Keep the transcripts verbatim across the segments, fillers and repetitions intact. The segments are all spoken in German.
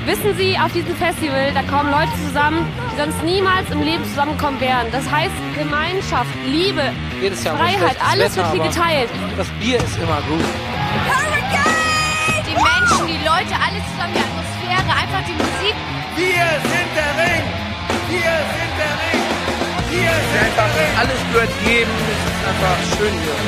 Wissen Sie, auf diesem Festival, da kommen Leute zusammen, die sonst niemals im Leben zusammenkommen wären. Das heißt Gemeinschaft, Liebe, Jedes Jahr Freiheit, alles Wetter, wird hier geteilt. Das Bier ist immer gut. Die Menschen, die Leute, alles zusammen, die Atmosphäre, einfach die Musik. Wir sind der Ring! Wir sind der Ring! Wir sind Einfach der Ring! alles gehört jedem. Es ist einfach schön hier.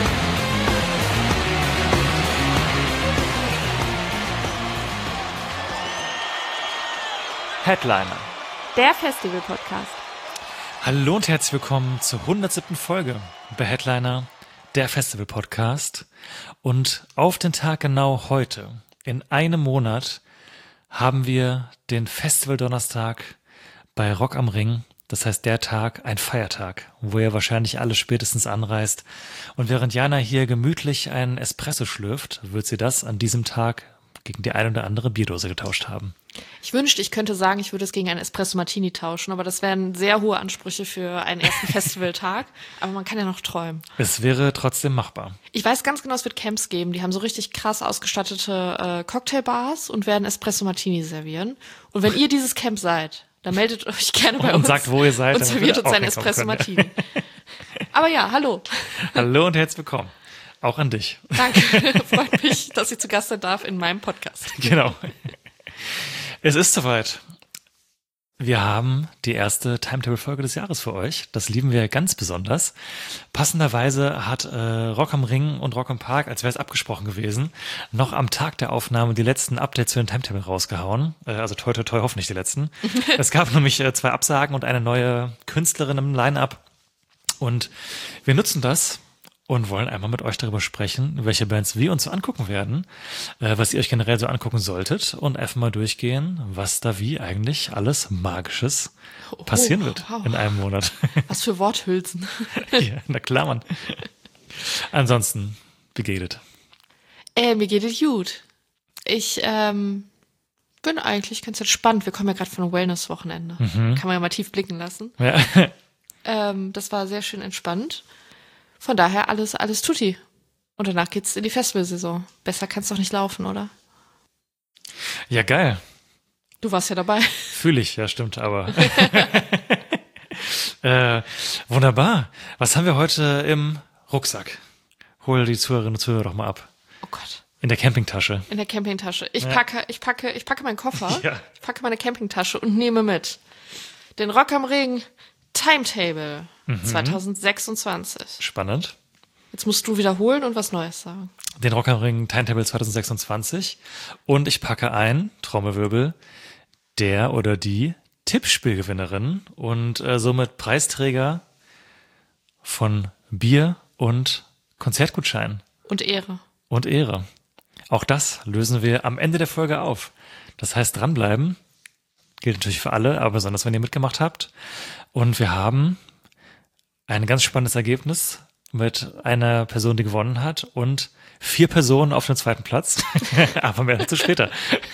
Headliner. Der Festival-Podcast. Hallo und herzlich willkommen zur hundertsiebten Folge bei Headliner, der Festival-Podcast. Und auf den Tag genau heute, in einem Monat, haben wir den Festival-Donnerstag bei Rock am Ring. Das heißt, der Tag, ein Feiertag, wo ihr wahrscheinlich alle spätestens anreist. Und während Jana hier gemütlich einen Espresso schlürft, wird sie das an diesem Tag gegen die eine oder andere Bierdose getauscht haben. Ich wünschte, ich könnte sagen, ich würde es gegen einen Espresso Martini tauschen, aber das wären sehr hohe Ansprüche für einen ersten Festivaltag. Aber man kann ja noch träumen. Es wäre trotzdem machbar. Ich weiß ganz genau, es wird Camps geben. Die haben so richtig krass ausgestattete äh, Cocktailbars und werden Espresso Martini servieren. Und wenn ihr dieses Camp seid, dann meldet euch gerne bei und uns. Und sagt, wo ihr seid. Und serviert uns einen Espresso Martini. Aber ja, hallo. Hallo und herzlich willkommen. Auch an dich. Danke. Freut mich, dass ich zu Gast sein darf in meinem Podcast. Genau. Es ist soweit. Wir haben die erste Timetable-Folge des Jahres für euch. Das lieben wir ganz besonders. Passenderweise hat äh, Rock am Ring und Rock am Park, als wäre es abgesprochen gewesen, noch am Tag der Aufnahme die letzten Updates für den Timetable rausgehauen. Äh, also toi, toi, toi, hoffentlich die letzten. Es gab nämlich äh, zwei Absagen und eine neue Künstlerin im Line-Up. Und wir nutzen das und wollen einmal mit euch darüber sprechen, welche Bands wir uns so angucken werden, äh, was ihr euch generell so angucken solltet und einfach mal durchgehen, was da wie eigentlich alles Magisches passieren Oh, wird wow. in einem Monat. Was für Worthülsen. Ja, na klar, Mann. Ansonsten, wie geht es? Äh, mir geht es gut. Ich ähm, bin eigentlich ganz entspannt. Wir kommen ja gerade von einem Wellness-Wochenende. Mhm. Kann man ja mal tief blicken lassen. Ja. Ähm, das war sehr schön entspannt. Von daher alles, alles tutti. Und danach geht's in die Festivalsaison. Besser kann's doch nicht laufen, oder? Ja, geil. Du warst ja dabei. Fühle ich, ja, stimmt, aber. äh, wunderbar. Was haben wir heute im Rucksack? Hol die Zuhörerinnen und Zuhörer doch mal ab. Oh Gott. In der Campingtasche. In der Campingtasche. Ich Ja. packe, ich packe, ich packe meinen Koffer. Ja. Ich packe meine Campingtasche und nehme mit den Rock am Ring Timetable Mhm. zwanzig sechsundzwanzig. Spannend. Jetzt musst du wiederholen und was Neues sagen. Den Rock am Ring Timetable zwanzig sechsundzwanzig. Und ich packe ein, Trommelwirbel, der oder die Tippspielgewinnerin und äh, somit Preisträger von Bier und Konzertgutschein Und Ehre. und Ehre. Auch das lösen wir am Ende der Folge auf. Das heißt, dranbleiben gilt natürlich für alle, aber besonders, wenn ihr mitgemacht habt. Und wir haben ein ganz spannendes Ergebnis mit einer Person, die gewonnen hat und vier Personen auf dem zweiten Platz. Aber mehr dazu später.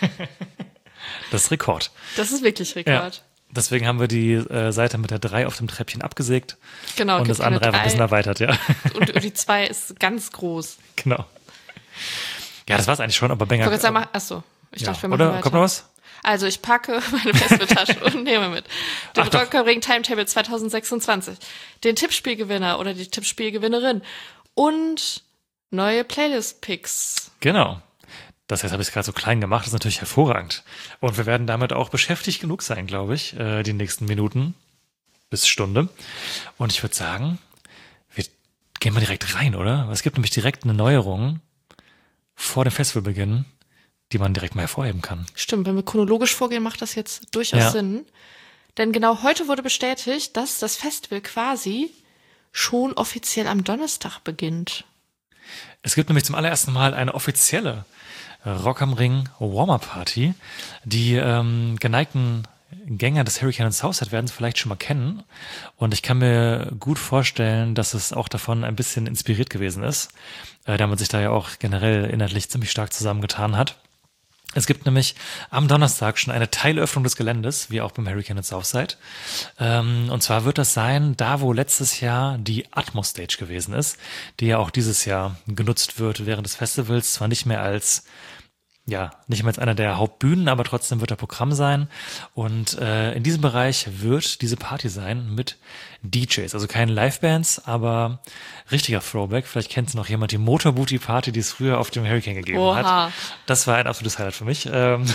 Das ist Rekord. Das ist wirklich Rekord. Ja. Deswegen haben wir die äh, Seite mit der drei auf dem Treppchen abgesägt. Genau. Und gibt das andere keine einfach ein bisschen drei. erweitert, ja. Und, und die zwei ist ganz groß. Genau. Ja, das war's eigentlich schon, aber Benga. Ich wollte gerade sagen, achso, ich ja. dachte, wir machen Oder weiter. kommt noch was? Also ich packe meine Festivaltasche und nehme mit den Ach doch. Rock am Ring Timetable zwanzig sechsundzwanzig, den Tippspielgewinner oder die Tippspielgewinnerin und neue Playlist-Picks. Genau. Das jetzt habe ich es gerade so klein gemacht, das ist natürlich hervorragend. Und wir werden damit auch beschäftigt genug sein, glaube ich, äh, die nächsten Minuten bis Stunde. Und ich würde sagen, wir gehen mal direkt rein, oder? Es gibt nämlich direkt eine Neuerung vor dem Festivalbeginn, die man direkt mal hervorheben kann. Stimmt, wenn wir chronologisch vorgehen, macht das jetzt durchaus Ja. Sinn. Denn genau heute wurde bestätigt, dass das Festival quasi schon offiziell am Donnerstag beginnt. Es gibt nämlich zum allerersten Mal eine offizielle Rock am Ring Warm-Up-Party. Die ähm, geneigten Gänger des Hurricane und Southside werden es vielleicht schon mal kennen. Und ich kann mir gut vorstellen, dass es auch davon ein bisschen inspiriert gewesen ist, äh, da man sich da ja auch generell inhaltlich ziemlich stark zusammengetan hat. Es gibt nämlich am Donnerstag schon eine Teilöffnung des Geländes, wie auch beim Hurricane at Southside. Ähm, und zwar wird das sein, da wo letztes Jahr die Atmos Stage gewesen ist, die ja auch dieses Jahr genutzt wird während des Festivals, zwar nicht mehr als ja, nicht mehr als einer der Hauptbühnen, aber trotzdem wird er Programm sein. Und äh, in diesem Bereich wird diese Party sein mit D Js. Also keine Livebands, aber richtiger Throwback. Vielleicht kennt noch jemand die Motorbooty Party, die es früher auf dem Hurricane gegeben Oha. hat. Das war ein absolutes Highlight für mich. Ähm,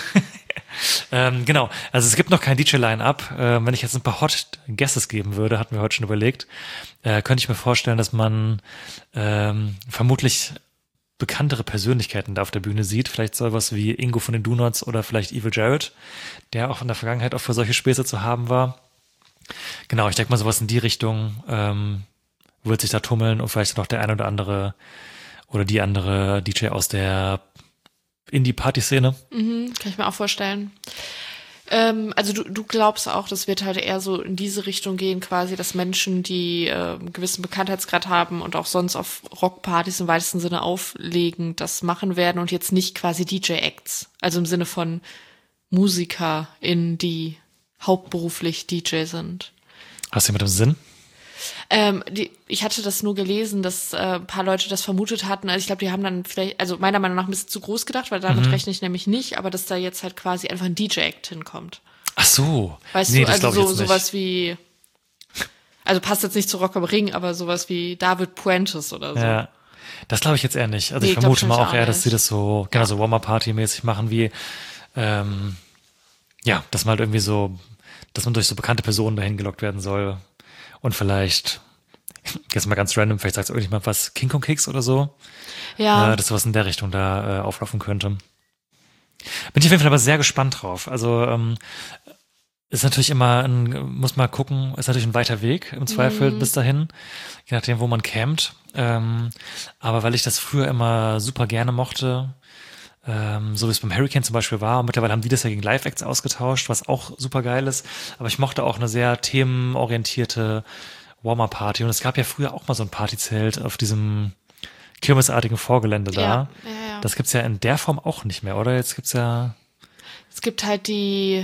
ähm, genau, also es gibt noch kein D J-Line-Up. Ähm, wenn ich jetzt ein paar Hot Guesses geben würde, hatten wir heute schon überlegt, äh, könnte ich mir vorstellen, dass man ähm, vermutlich bekanntere Persönlichkeiten da auf der Bühne sieht. Vielleicht sowas wie Ingo von den Do-Nots oder vielleicht Evil Jared, der auch in der Vergangenheit auch für solche Späße zu haben war. Genau, ich denke mal, sowas in die Richtung ähm, wird sich da tummeln und vielleicht noch der ein oder andere oder die andere D J aus der Indie-Party-Szene. Mhm, kann ich mir auch vorstellen. Ähm, also du, du glaubst auch, das wird halt eher so in diese Richtung gehen, quasi, dass Menschen, die äh, einen gewissen Bekanntheitsgrad haben und auch sonst auf Rockpartys im weitesten Sinne auflegen, das machen werden und jetzt nicht quasi D J-Acts. Also im Sinne von MusikerInnen, die hauptberuflich D J sind. Hast du mit dem Sinn? Ähm, die, ich hatte das nur gelesen, dass äh, ein paar Leute das vermutet hatten. Also ich glaube, die haben dann vielleicht, also meiner Meinung nach ein bisschen zu groß gedacht, weil damit mhm. rechne ich nämlich nicht, aber dass da jetzt halt quasi einfach ein D J-Act hinkommt. Ach so. Weißt nee, du, das also ich so, jetzt nicht. sowas wie, also passt jetzt nicht zu Rock am Ring, aber sowas wie David Puentes oder so. Ja. Das glaube ich jetzt eher nicht. Also Nee, ich ich glaub vermute mal schon auch auch eher, dass nicht. sie das so, genau, so Warmer-Party-mäßig machen wie, ähm, ja, dass man halt irgendwie so, dass man durch so bekannte Personen dahin gelockt werden soll und vielleicht, jetzt mal ganz random, vielleicht sagt irgendjemand was, King Kong Kicks oder so, Ja, äh, dass sowas in der Richtung da äh, auflaufen könnte. Bin ich auf jeden Fall aber sehr gespannt drauf. Also ähm, ist natürlich immer, ein, muss mal gucken, ist natürlich ein weiter Weg im Zweifel bis dahin, je nachdem, wo man campt. Ähm, aber weil ich das früher immer super gerne mochte, ähm, so wie es beim Hurricane zum Beispiel war, und mittlerweile haben die das ja gegen Live-Acts ausgetauscht, was auch super geil ist, aber ich mochte auch eine sehr themenorientierte Warmer-Party und es gab ja früher auch mal so ein Partyzelt auf diesem kirmesartigen Vorgelände da. ja, ja, ja. Das gibt's ja in der Form auch nicht mehr, oder? Jetzt gibt's ja Es gibt halt die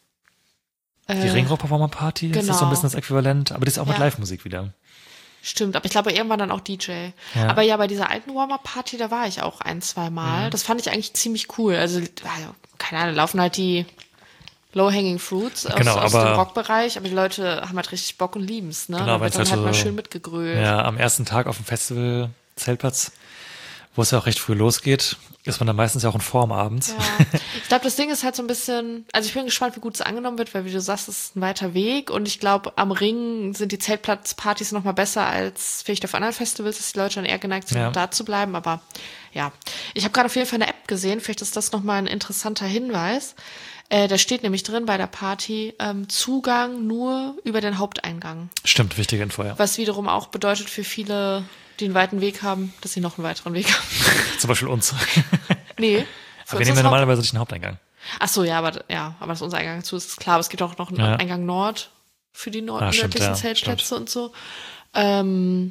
die äh, Ringroper Warmer Party, ist das so ein genau. bisschen das Äquivalent, aber die ist auch mit Ja. Live-Musik wieder. Stimmt, aber ich glaube irgendwann dann auch D J. Ja. Aber ja, bei dieser alten Warm-Up-Party, da war ich auch ein, zwei Mal. Mhm. Das fand ich eigentlich ziemlich cool. Also, also keine Ahnung, laufen halt die Low-Hanging Fruits aus, Genau, aus aber- dem Rockbereich, aber die Leute haben halt richtig Bock und lieben's, ne? Genau, Da wird wenn's dann halt halt so- mal schön mitgegrölt. Ja, am ersten Tag auf dem Festival Zeltplatz, wo es ja auch recht früh losgeht, ist man dann meistens ja auch in Form abends. Ja. Ich glaube, das Ding ist halt so ein bisschen, also ich bin gespannt, wie gut es angenommen wird, weil wie du sagst, es ist ein weiter Weg und ich glaube, am Ring sind die Zeltplatzpartys noch mal besser als vielleicht auf anderen Festivals, dass die Leute dann eher geneigt sind, Ja. da zu bleiben, aber ja. Ich habe gerade auf jeden Fall eine App gesehen, vielleicht ist das noch mal ein interessanter Hinweis. Äh, da steht nämlich drin bei der Party ähm, Zugang nur über den Haupteingang, Stimmt, wichtige Info, ja. was wiederum auch bedeutet für viele, die einen weiten Weg haben, dass sie noch einen weiteren Weg haben. Zum Beispiel uns. Nee. für Aber wir uns nehmen ist ja Haupt- normalerweise nicht den Haupteingang. Ach so, ja, aber ja, aber das ist unser Eingang zu, ist klar. Aber es gibt auch noch einen Ja. Eingang Nord für die Nord Ah, stimmt, nördlichen ja, Zeltplätze und so. Ähm,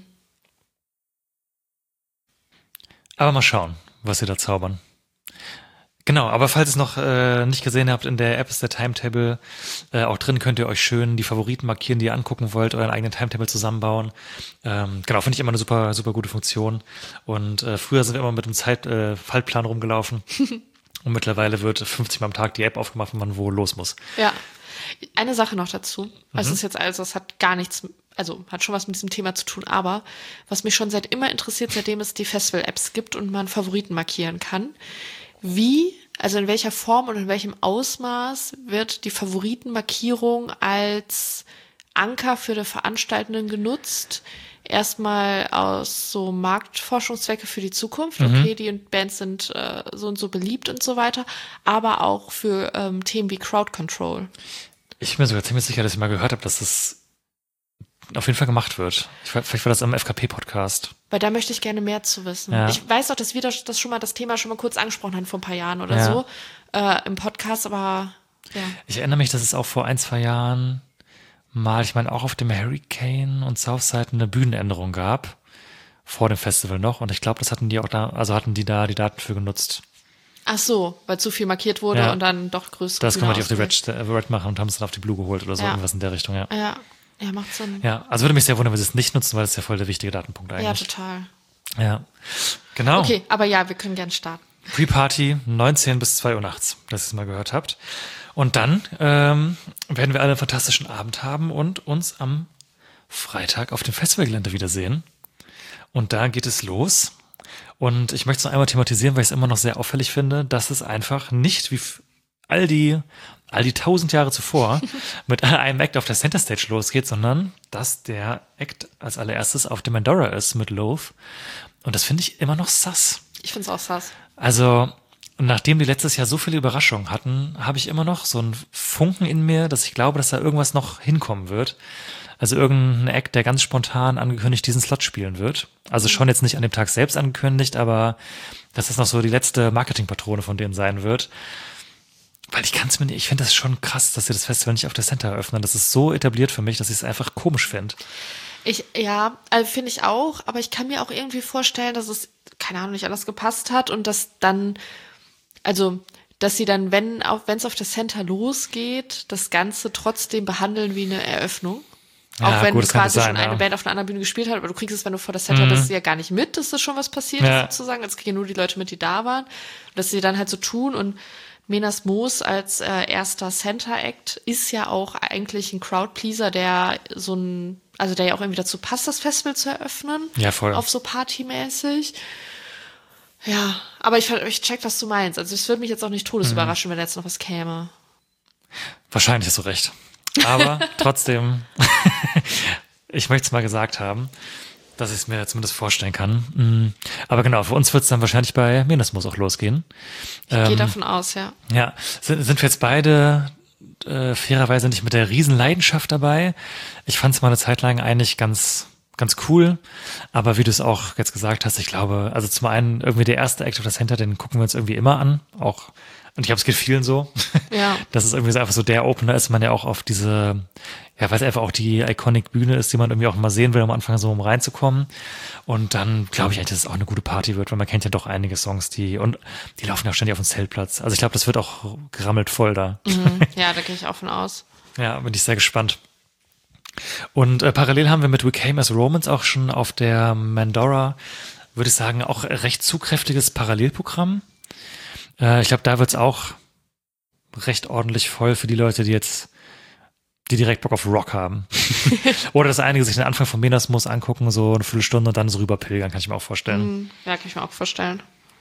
Aber mal schauen, was sie da zaubern. Genau, aber falls ihr es noch äh, nicht gesehen habt, in der App ist der Timetable äh, auch drin, könnt ihr euch schön die Favoriten markieren, die ihr angucken wollt, euren eigenen Timetable zusammenbauen. Ähm, genau, finde ich immer eine super, super gute Funktion. Und äh, früher sind wir immer mit dem Zeit, äh, Faltplan rumgelaufen. Und mittlerweile wird fünfzig Mal am Tag die App aufgemacht, wenn man wo los muss. ja. Eine Sache noch dazu. Es Mhm. ist jetzt also, es hat gar nichts, also hat schon was mit diesem Thema zu tun, aber was mich schon seit immer interessiert, seitdem es die Festival-Apps gibt und man Favoriten markieren kann, wie, also in welcher Form und in welchem Ausmaß wird die Favoritenmarkierung als Anker für die Veranstaltenden genutzt? Erstmal aus so Marktforschungszwecke für die Zukunft. Okay, die Bands sind äh, so und so beliebt und so weiter, aber auch für ähm, Themen wie Crowd Control. Ich bin mir sogar ziemlich sicher, dass ich mal gehört habe, dass das auf jeden Fall gemacht wird. Ich, weiß- vielleicht war das im F K P-Podcast. Weil da möchte ich gerne mehr zu wissen. Ja. Ich weiß auch, dass wir das, das schon mal das Thema schon mal kurz angesprochen haben vor ein paar Jahren oder Ja. so äh, im Podcast, aber ja. Ich erinnere mich, dass es auch vor ein, zwei Jahren mal, ich meine, auch auf dem Hurricane und Southside eine Bühnenänderung gab. Vor dem Festival noch. Und ich glaube, das hatten die auch da, also hatten die da die Daten für genutzt. Ach so, weil zu viel markiert wurde Ja. und dann doch größere Das können wir die auf die ausgewählt. Red, äh, Red machen und haben es dann auf die Blue geholt oder so, Ja. irgendwas in der Richtung, ja. Ja, ja, macht Sinn. Ja, also würde mich sehr wundern, wenn sie es nicht nutzen, weil das ist ja voll der wichtige Datenpunkt Ja, eigentlich. total. Ja, genau. Okay, aber ja, wir können gern starten. Pre-Party neunzehn bis zwei Uhr nachts, dass ihr es mal gehört habt. Und dann ähm, werden wir alle einen fantastischen Abend haben und uns am Freitag auf dem Festivalgelände wiedersehen. Und da geht es los. Und ich möchte es noch einmal thematisieren, weil ich es immer noch sehr auffällig finde, dass es einfach nicht wie all die all die tausend Jahre zuvor mit einem Act auf der Center Stage losgeht, sondern dass der Act als allererstes auf dem Mandora ist mit Loaf. Und das finde ich immer noch sass. Ich finde es auch sass. Also, nachdem die letztes Jahr so viele Überraschungen hatten, habe ich immer noch so einen Funken in mir, dass ich glaube, dass da irgendwas noch hinkommen wird. Also irgendein Act, der ganz spontan angekündigt diesen Slot spielen wird. Also schon jetzt nicht an dem Tag selbst angekündigt, aber dass das noch so die letzte Marketingpatrone von denen sein wird. Weil ich kann es mir nicht, ich finde das schon krass, dass sie das Festival nicht auf der Center eröffnen. Das ist so etabliert für mich, dass ich es einfach komisch finde. Ich, ja, also finde ich auch, aber ich kann mir auch irgendwie vorstellen, dass es, keine Ahnung, nicht anders gepasst hat und dass dann, also, dass sie dann, wenn auch wenn es auf der Center losgeht, das Ganze trotzdem behandeln wie eine Eröffnung. Ja, auch wenn gut, das quasi sein, schon eine ja. Band auf einer anderen Bühne gespielt hat, aber du kriegst es, wenn du vor der Center Mhm. bist, ja gar nicht mit, dass das schon was passiert Ja. ist, sozusagen. Jetzt kriegen ja nur die Leute mit, die da waren. Und dass sie dann halt so tun und Menas Moos als äh, erster Center-Act ist ja auch eigentlich ein Crowdpleaser, der so ein, also der ja auch irgendwie dazu passt, das Festival zu eröffnen. Ja, voll. Auf so partymäßig. Ja, aber ich, ich check, was du meinst. Also es würde mich jetzt auch nicht todesüberraschen, wenn jetzt noch was käme. Wahrscheinlich hast du recht. Aber trotzdem, ich möchte es mal gesagt haben, dass ich es mir zumindest vorstellen kann. Mm, Aber genau, für uns wird es dann wahrscheinlich bei Menismus auch losgehen. Ich gehe Ähm, davon aus, ja. Ja, sind, sind wir jetzt beide äh, fairerweise nicht mit der Riesenleidenschaft dabei. Ich fand es mal eine Zeit lang eigentlich ganz ganz cool, aber wie du es auch jetzt gesagt hast, ich glaube, also zum einen irgendwie der erste Act of the Center, den gucken wir uns irgendwie immer an, auch, und ich glaube, es geht vielen so, Ja. dass es irgendwie so einfach so der Opener ist, man ja auch auf diese, ja, weil es einfach auch die iconic Bühne ist, die man irgendwie auch mal sehen will, am Anfang so, um reinzukommen. Und dann glaube ich eigentlich, dass es auch eine gute Party wird, weil man kennt ja doch einige Songs, die, und die laufen ja auch ständig auf dem Zeltplatz. Also ich glaube, das wird auch gerammelt voll da. Mhm. Ja, da gehe ich auch von aus. Ja, bin ich sehr gespannt. Und äh, parallel haben wir mit We Came as Romans auch schon auf der Mandora, würde ich sagen, auch recht zugkräftiges Parallelprogramm. Äh, ich glaube, da wird's auch recht ordentlich voll für die Leute, die jetzt, die direkt Bock auf Rock haben. Oder dass einige sich den Anfang von Menasmus angucken, so eine Viertelstunde und dann so rüber pilgern, kann ich mir auch vorstellen. Mhm. Ja, kann ich mir auch vorstellen.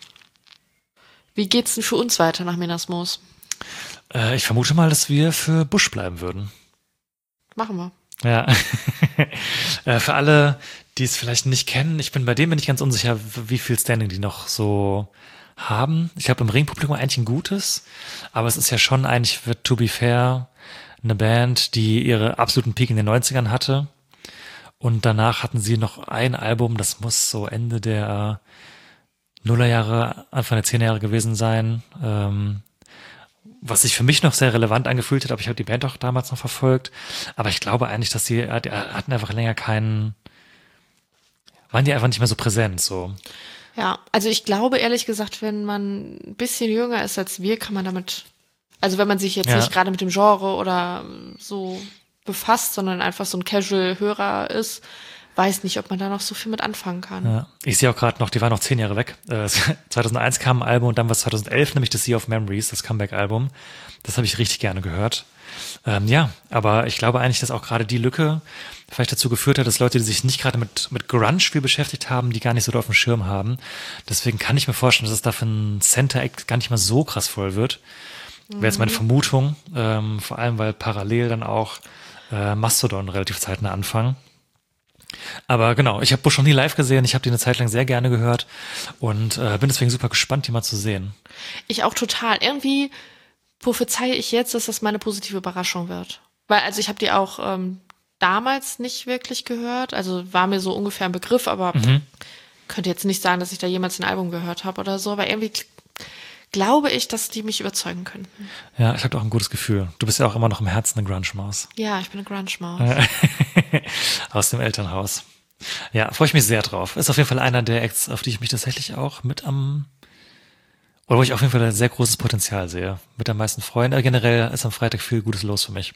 Wie geht's denn für uns weiter nach Menasmus? Äh, ich vermute mal, dass wir für Busch bleiben würden. Machen wir. Ja, äh, für alle, die es vielleicht nicht kennen, ich bin bei dem bin ich ganz unsicher, wie viel Standing die noch so haben. Ich glaube, im Ringpublikum eigentlich ein gutes, aber es ist ja schon eigentlich, wird to be fair, eine Band, die ihre absoluten Peak in den neunzigern hatte und danach hatten sie noch ein Album, das muss so Ende der Nullerjahre, Anfang der Zehnerjahre gewesen sein, ähm, was sich für mich noch sehr relevant angefühlt hat, aber ich habe die Band auch damals noch verfolgt. Aber ich glaube eigentlich, dass die, die hatten einfach länger keinen, waren die einfach nicht mehr so präsent, so. Ja, also ich glaube ehrlich gesagt, wenn man ein bisschen jünger ist als wir, kann man damit, also wenn man sich jetzt Ja. nicht gerade mit dem Genre oder so befasst, sondern einfach so ein Casual-Hörer ist, weiß nicht, ob man da noch so viel mit anfangen kann. Ja. Ich sehe auch gerade noch, die waren noch zehn Jahre weg. Äh, zweitausendeins kam ein Album und dann war es zweitausendelf, nämlich das Sea of Memories, das Comeback-Album. Das habe ich richtig gerne gehört. Ähm, ja, aber ich glaube eigentlich, dass auch gerade die Lücke vielleicht dazu geführt hat, dass Leute, die sich nicht gerade mit, mit Grunge viel beschäftigt haben, die gar nicht so da auf dem Schirm haben. Deswegen kann ich mir vorstellen, dass es da für ein Center-Act gar nicht mal so krass voll wird. Wäre jetzt meine Vermutung, ähm, vor allem, weil parallel dann auch äh, Mastodon relativ zeitnah anfangen. Aber genau, ich habe Busch noch nie live gesehen, ich habe die eine Zeit lang sehr gerne gehört und äh, bin deswegen super gespannt, die mal zu sehen. Ich auch total. Irgendwie prophezeie ich jetzt, dass das meine positive Überraschung wird. Weil, also ich habe die auch ähm, damals nicht wirklich gehört, also war mir so ungefähr ein Begriff, aber Mhm. könnte jetzt nicht sagen, dass ich da jemals ein Album gehört habe oder so, aber irgendwie k- glaube ich, dass die mich überzeugen könnten. Ja, ich habe auch ein gutes Gefühl. Du bist ja auch immer noch im Herzen eine Grunge-Maus. Ja, ich bin eine Grunge-Maus. Aus dem Elternhaus. Ja, freue ich mich sehr drauf. Ist auf jeden Fall einer der Acts, auf die ich mich tatsächlich auch mit am, oder wo ich auf jeden Fall ein sehr großes Potenzial sehe. Mit am meisten freuen. Äh, generell ist am Freitag viel Gutes los für mich.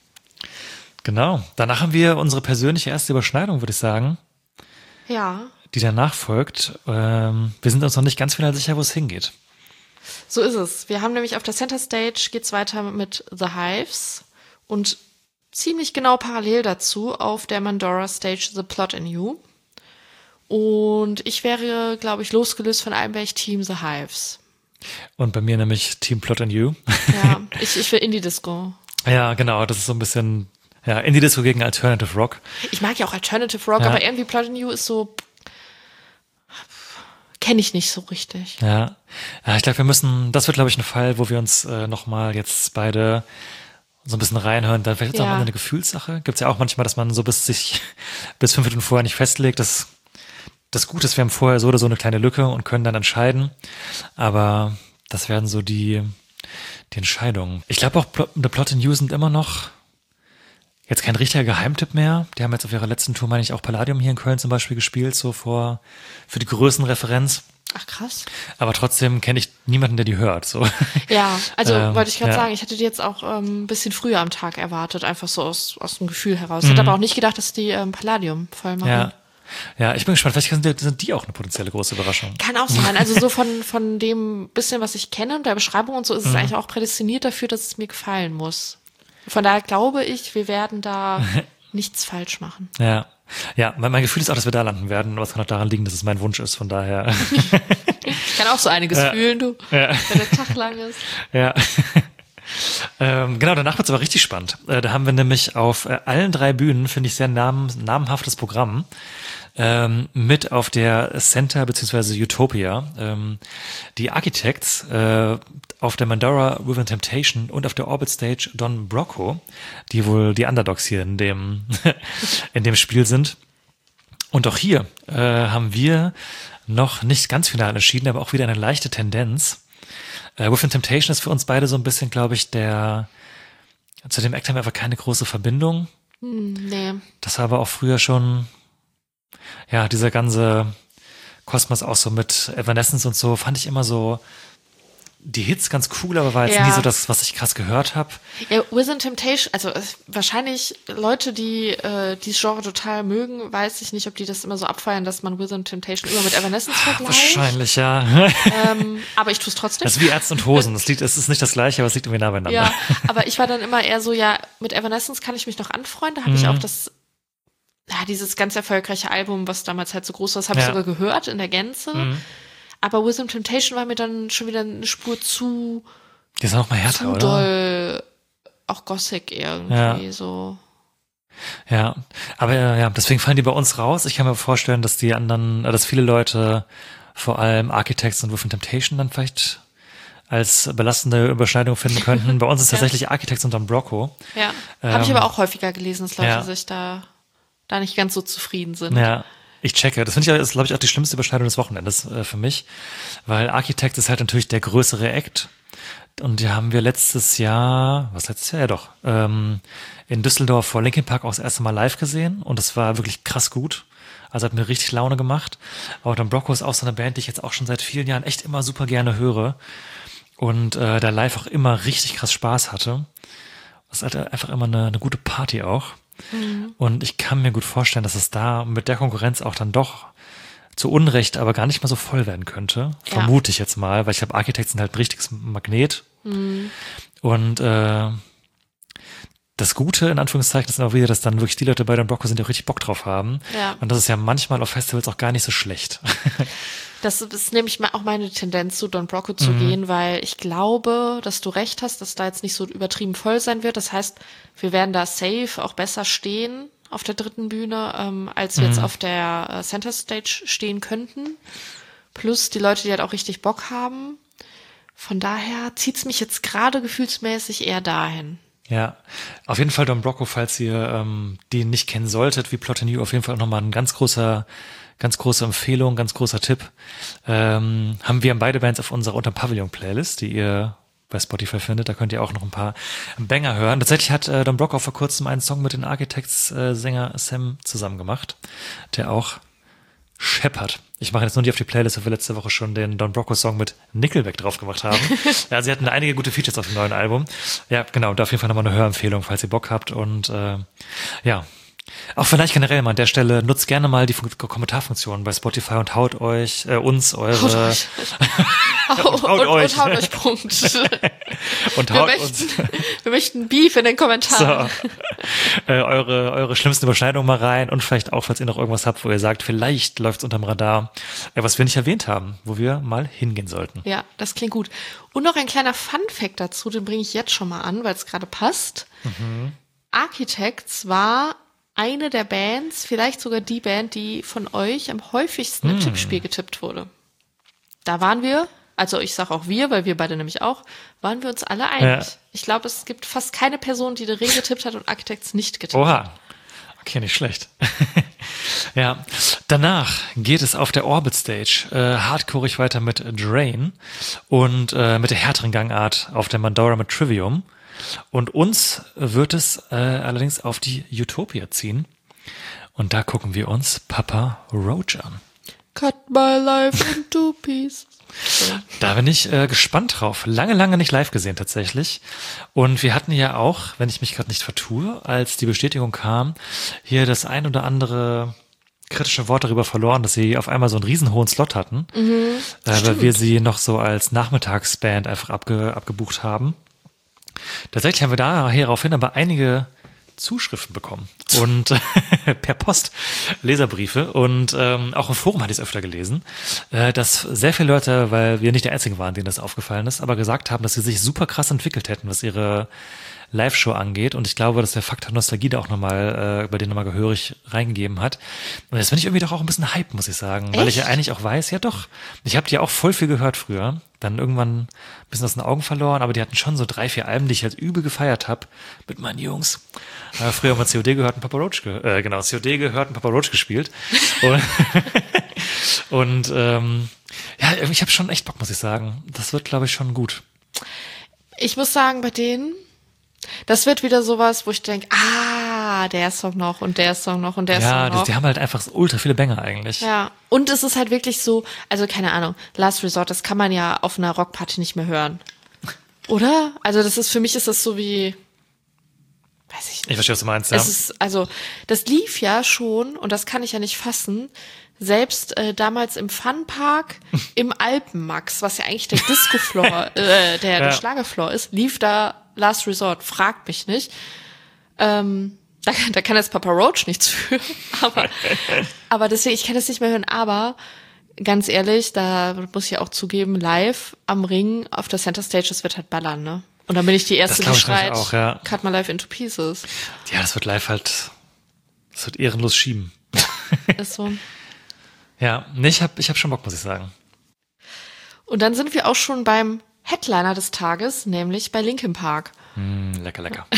Genau. Danach haben wir unsere persönliche erste Überschneidung, würde ich sagen. Ja. die danach folgt. Ähm, wir sind uns noch nicht ganz final sicher, wo es hingeht. So ist es. Wir haben nämlich auf der Center Stage geht's weiter mit The Hives und ziemlich genau parallel dazu auf der Mandora Stage The Plot in You. Und ich wäre, glaube ich, losgelöst von allem, wäre ich Team The Hives. Und bei mir nämlich Team Plot and You. Ja, ich, ich will Indie-Disco. Ja, genau, das ist so ein bisschen, ja, Indie-Disco gegen Alternative Rock. Ich mag ja auch Alternative Rock, Ja. aber irgendwie Plot and You ist so, kenne ich nicht so richtig. Ja, ja ich glaube, wir müssen, das wird, glaube ich, ein Fall, wo wir uns äh, nochmal jetzt beide so ein bisschen reinhören. Dann vielleicht ist Ja. auch mal eine Gefühlssache. Gibt es ja auch manchmal, dass man so bis sich, bis fünf Minuten vorher nicht festlegt. Das, das Gute ist, wir haben vorher so oder so eine kleine Lücke und können dann entscheiden. Aber das werden so die, die Entscheidungen. Ich glaube auch, Plot, The Plot and You sind immer noch jetzt kein richtiger Geheimtipp mehr. Die haben jetzt auf ihrer letzten Tour, meine ich, auch Palladium hier in Köln zum Beispiel gespielt, so vor, für die Größenreferenz. Ach, krass. Aber trotzdem kenne ich niemanden, der die hört. So. Ja, also Ähm, wollte ich gerade ja. sagen, ich hätte die jetzt auch ähm, ein bisschen früher am Tag erwartet, einfach so aus, aus dem Gefühl heraus. Ich hätte aber auch nicht gedacht, dass die ähm, Palladium voll machen. Ja. Ja, ich bin gespannt. Vielleicht sind die, sind die auch eine potenzielle große Überraschung. Kann auch sein. Also so von, von dem bisschen, was ich kenne und der Beschreibung und so, ist es eigentlich auch prädestiniert dafür, dass es mir gefallen muss. Von daher glaube ich, wir werden da nichts falsch machen. Ja. Ja, mein, mein Gefühl ist auch, dass wir da landen werden, aber es kann auch daran liegen, dass es mein Wunsch ist, von daher. Ich kann auch so einiges Ja. fühlen, du, Ja. wenn der Tag lang ist. Ja. ähm, genau, danach wird es aber richtig spannend. Äh, da haben wir nämlich auf äh, allen drei Bühnen, finde ich, sehr namen, namenhaftes Programm. Ähm, mit auf der Center beziehungsweise Utopia. Ähm, die Architects äh, auf der Mandora Within Temptation und auf der Orbit Stage Don Broco, die wohl die Underdogs hier in dem, in dem Spiel sind. Und auch hier äh, haben wir noch nicht ganz final entschieden, aber auch wieder eine leichte Tendenz. Äh, Within Temptation ist für uns beide so ein bisschen, glaube ich, der, zu dem Act haben wir einfach keine große Verbindung. Hm, nee. Das war aber auch früher schon, ja, dieser ganze Kosmos auch so mit Evanescence und so, fand ich immer so, die Hits ganz cool, aber war jetzt Ja. nie so das, was ich krass gehört habe. Ja, Within Temptation, also äh, wahrscheinlich Leute, die äh, dieses Genre total mögen, weiß ich nicht, ob die das immer so abfeiern, dass man Within Temptation immer mit Evanescence vergleicht. Wahrscheinlich, ja. Ähm, aber ich tue es trotzdem. Das ist wie Ärzte und Hosen. Das liegt, es ist nicht das Gleiche, aber es liegt irgendwie nah beieinander. Ja, aber ich war dann immer eher so, ja, mit Evanescence kann ich mich noch anfreunden. Da habe ich Mhm. auch das, ja, dieses ganz erfolgreiche Album, was damals halt so groß war, das habe Ja. ich sogar gehört in der Gänze. Mhm. Aber Within Temptation war mir dann schon wieder eine Spur zu, Die ist auch mal härter, zu oder? doll, auch Gothic irgendwie, Ja. so. Ja, aber äh, ja, deswegen fallen die bei uns raus. Ich kann mir vorstellen, dass die anderen, äh, dass viele Leute, vor allem Architects und Within Temptation, dann vielleicht als belastende Überschneidung finden könnten. Bei uns ist Ja. tatsächlich Architects und Don Broco. Ja, habe ich Ähm, aber auch häufiger gelesen, dass Leute ja. sich da, da nicht ganz so zufrieden sind. Ja, ich checke. Das finde ich, ist, glaube ich, auch die schlimmste Überschneidung des Wochenendes äh, für mich, weil Architect ist halt natürlich der größere Act. Und die haben wir letztes Jahr, was letztes Jahr? Ja doch, ähm, in Düsseldorf vor Linkin Park auch das erste Mal live gesehen und das war wirklich krass gut. Also hat mir richtig Laune gemacht. Aber Don Broco ist auch so eine Band, die ich jetzt auch schon seit vielen Jahren echt immer super gerne höre und äh, da live auch immer richtig krass Spaß hatte. Das ist halt einfach immer eine, eine gute Party auch. Und ich kann mir gut vorstellen, dass es da mit der Konkurrenz auch dann doch zu Unrecht aber gar nicht mal so voll werden könnte. Ja. Vermute ich jetzt mal, weil ich glaube, Architects sind halt ein richtiges Magnet. Mhm. Und äh, das Gute, in Anführungszeichen, ist dann auch wieder, dass dann wirklich die Leute bei Don Broco sind, die auch richtig Bock drauf haben. Ja. Und das ist ja manchmal auf Festivals auch gar nicht so schlecht. Das ist nämlich auch meine Tendenz, zu Don Broco zu Mhm. gehen, weil ich glaube, dass du recht hast, dass da jetzt nicht so übertrieben voll sein wird. Das heißt, wir werden da safe auch besser stehen auf der dritten Bühne, ähm, als wir Mhm. jetzt auf der äh, Center Stage stehen könnten. Plus die Leute, die halt auch richtig Bock haben. Von daher zieht's mich jetzt gerade gefühlsmäßig eher dahin. Ja, auf jeden Fall Don Broco, falls ihr ähm, die nicht kennen solltet, wie Plot and You, auf jeden Fall auch nochmal ein ganz großer, ganz große Empfehlung, ganz großer Tipp. Ähm, haben wir beide Bands auf unserer Unter Pavillon Playlist, die ihr bei Spotify findet. Da könnt ihr auch noch ein paar Banger hören. Tatsächlich hat äh, Don Broco vor kurzem einen Song mit den Architects äh, Sänger Sam zusammen gemacht, der auch scheppert. Ich mache jetzt nur nicht auf die Playlist, weil wir letzte Woche schon den Don Broco Song mit Nickelback drauf gemacht haben. Ja, sie hatten einige gute Features auf dem neuen Album. Ja, genau, da auf jeden Fall nochmal eine Hörempfehlung, falls ihr Bock habt. Und äh, ja, Auch vielleicht generell mal an der Stelle, nutzt gerne mal die Fun- Kommentarfunktion bei Spotify und haut euch, äh, uns eure... Haut euch. und haut und, euch. Und haut euch Punkt. und Wir haut möchten, uns wir möchten Beef in den Kommentaren. so, äh, eure, eure schlimmsten Überschneidungen mal rein und vielleicht auch, falls ihr noch irgendwas habt, wo ihr sagt, vielleicht läuft's unterm Radar, äh, was wir nicht erwähnt haben, wo wir mal hingehen sollten. Ja, das klingt gut. Und noch ein kleiner Fun-Fact dazu, den bringe ich jetzt schon mal an, weil es gerade passt. Mhm. Architects war eine der Bands, vielleicht sogar die Band, die von euch am häufigsten im Mm. Tippspiel getippt wurde. Da waren wir, also ich sage auch wir, weil wir beide nämlich auch, waren wir uns alle einig. Ja. Ich glaube, es gibt fast keine Person, die den Ring getippt hat und Architects nicht getippt hat. Oha. Okay, nicht schlecht. Ja, danach geht es auf der Orbit Stage äh, hardcoreig weiter mit Drain und äh, mit der härteren Gangart auf der Mandora mit Trivium. Und uns wird es äh, allerdings auf die Utopia ziehen. Und da gucken wir uns Papa Roach an. Cut my life into pieces. Da bin ich äh, gespannt drauf. Lange, lange nicht live gesehen tatsächlich. Und wir hatten ja auch, wenn ich mich gerade nicht vertue, als die Bestätigung kam, hier das ein oder andere kritische Wort darüber verloren, dass sie auf einmal so einen riesenhohen Slot hatten. Mhm, äh, weil wir sie noch so als Nachmittagsband einfach abge, abgebucht haben. Tatsächlich haben wir daraufhin aber einige Zuschriften bekommen und per Post Leserbriefe und ähm, auch im Forum hatte ich es öfter gelesen, äh, dass sehr viele Leute, weil wir nicht der Einzigen waren, denen das aufgefallen ist, aber gesagt haben, dass sie sich super krass entwickelt hätten, was ihre Live-Show angeht. Und ich glaube, dass der Faktor Nostalgie da auch nochmal, äh, bei denen nochmal gehörig reingegeben hat. Und jetzt bin ich irgendwie doch auch ein bisschen hype, muss ich sagen. Echt? Weil ich ja eigentlich auch weiß, ja doch, ich habe die auch voll viel gehört früher. Dann irgendwann ein bisschen aus den Augen verloren, aber die hatten schon so drei, vier Alben, die ich halt übel gefeiert habe mit meinen Jungs. Äh, früher haben wir C O D gehört und Papa Roach, ge- äh, genau, C O D gehört und Papa Roach gespielt. Und, und ähm, ja, ich habe schon echt Bock, muss ich sagen. Das wird, glaube ich, schon gut. Ich muss sagen, bei denen, das wird wieder sowas, wo ich denke, ah, der Song noch und der Song noch und der ja, Song noch. Ja, die haben halt einfach so ultra viele Banger eigentlich. Ja, und es ist halt wirklich so, also keine Ahnung, Last Resort, das kann man ja auf einer Rockparty nicht mehr hören. Oder? Also das ist, für mich ist das so wie, weiß ich nicht. Ich verstehe, was du meinst, ja. Es ist, also, das lief ja schon, und das kann ich ja nicht fassen, selbst äh, damals im Funpark im Alpenmax, was ja eigentlich der Disco-Floor, äh, der, Ja. der Schlagerfloor ist, lief da Last Resort, fragt mich nicht. Ähm, da, da kann jetzt Papa Roach nichts für, aber, aber deswegen, ich kann das nicht mehr hören, aber ganz ehrlich, da muss ich ja auch zugeben, live am Ring auf der Center Stage, das wird halt ballern, ne? Und dann bin ich die Erste, Das die glaub ich schreit, nämlich auch, ja. Cut my life into pieces. Ja, das wird live halt, das wird ehrenlos schieben. Ist so. Ja, nee, ich hab, ich hab schon Bock, muss ich sagen. Und dann sind wir auch schon beim Headliner des Tages, nämlich bei Linkin Park. Mm, lecker, lecker.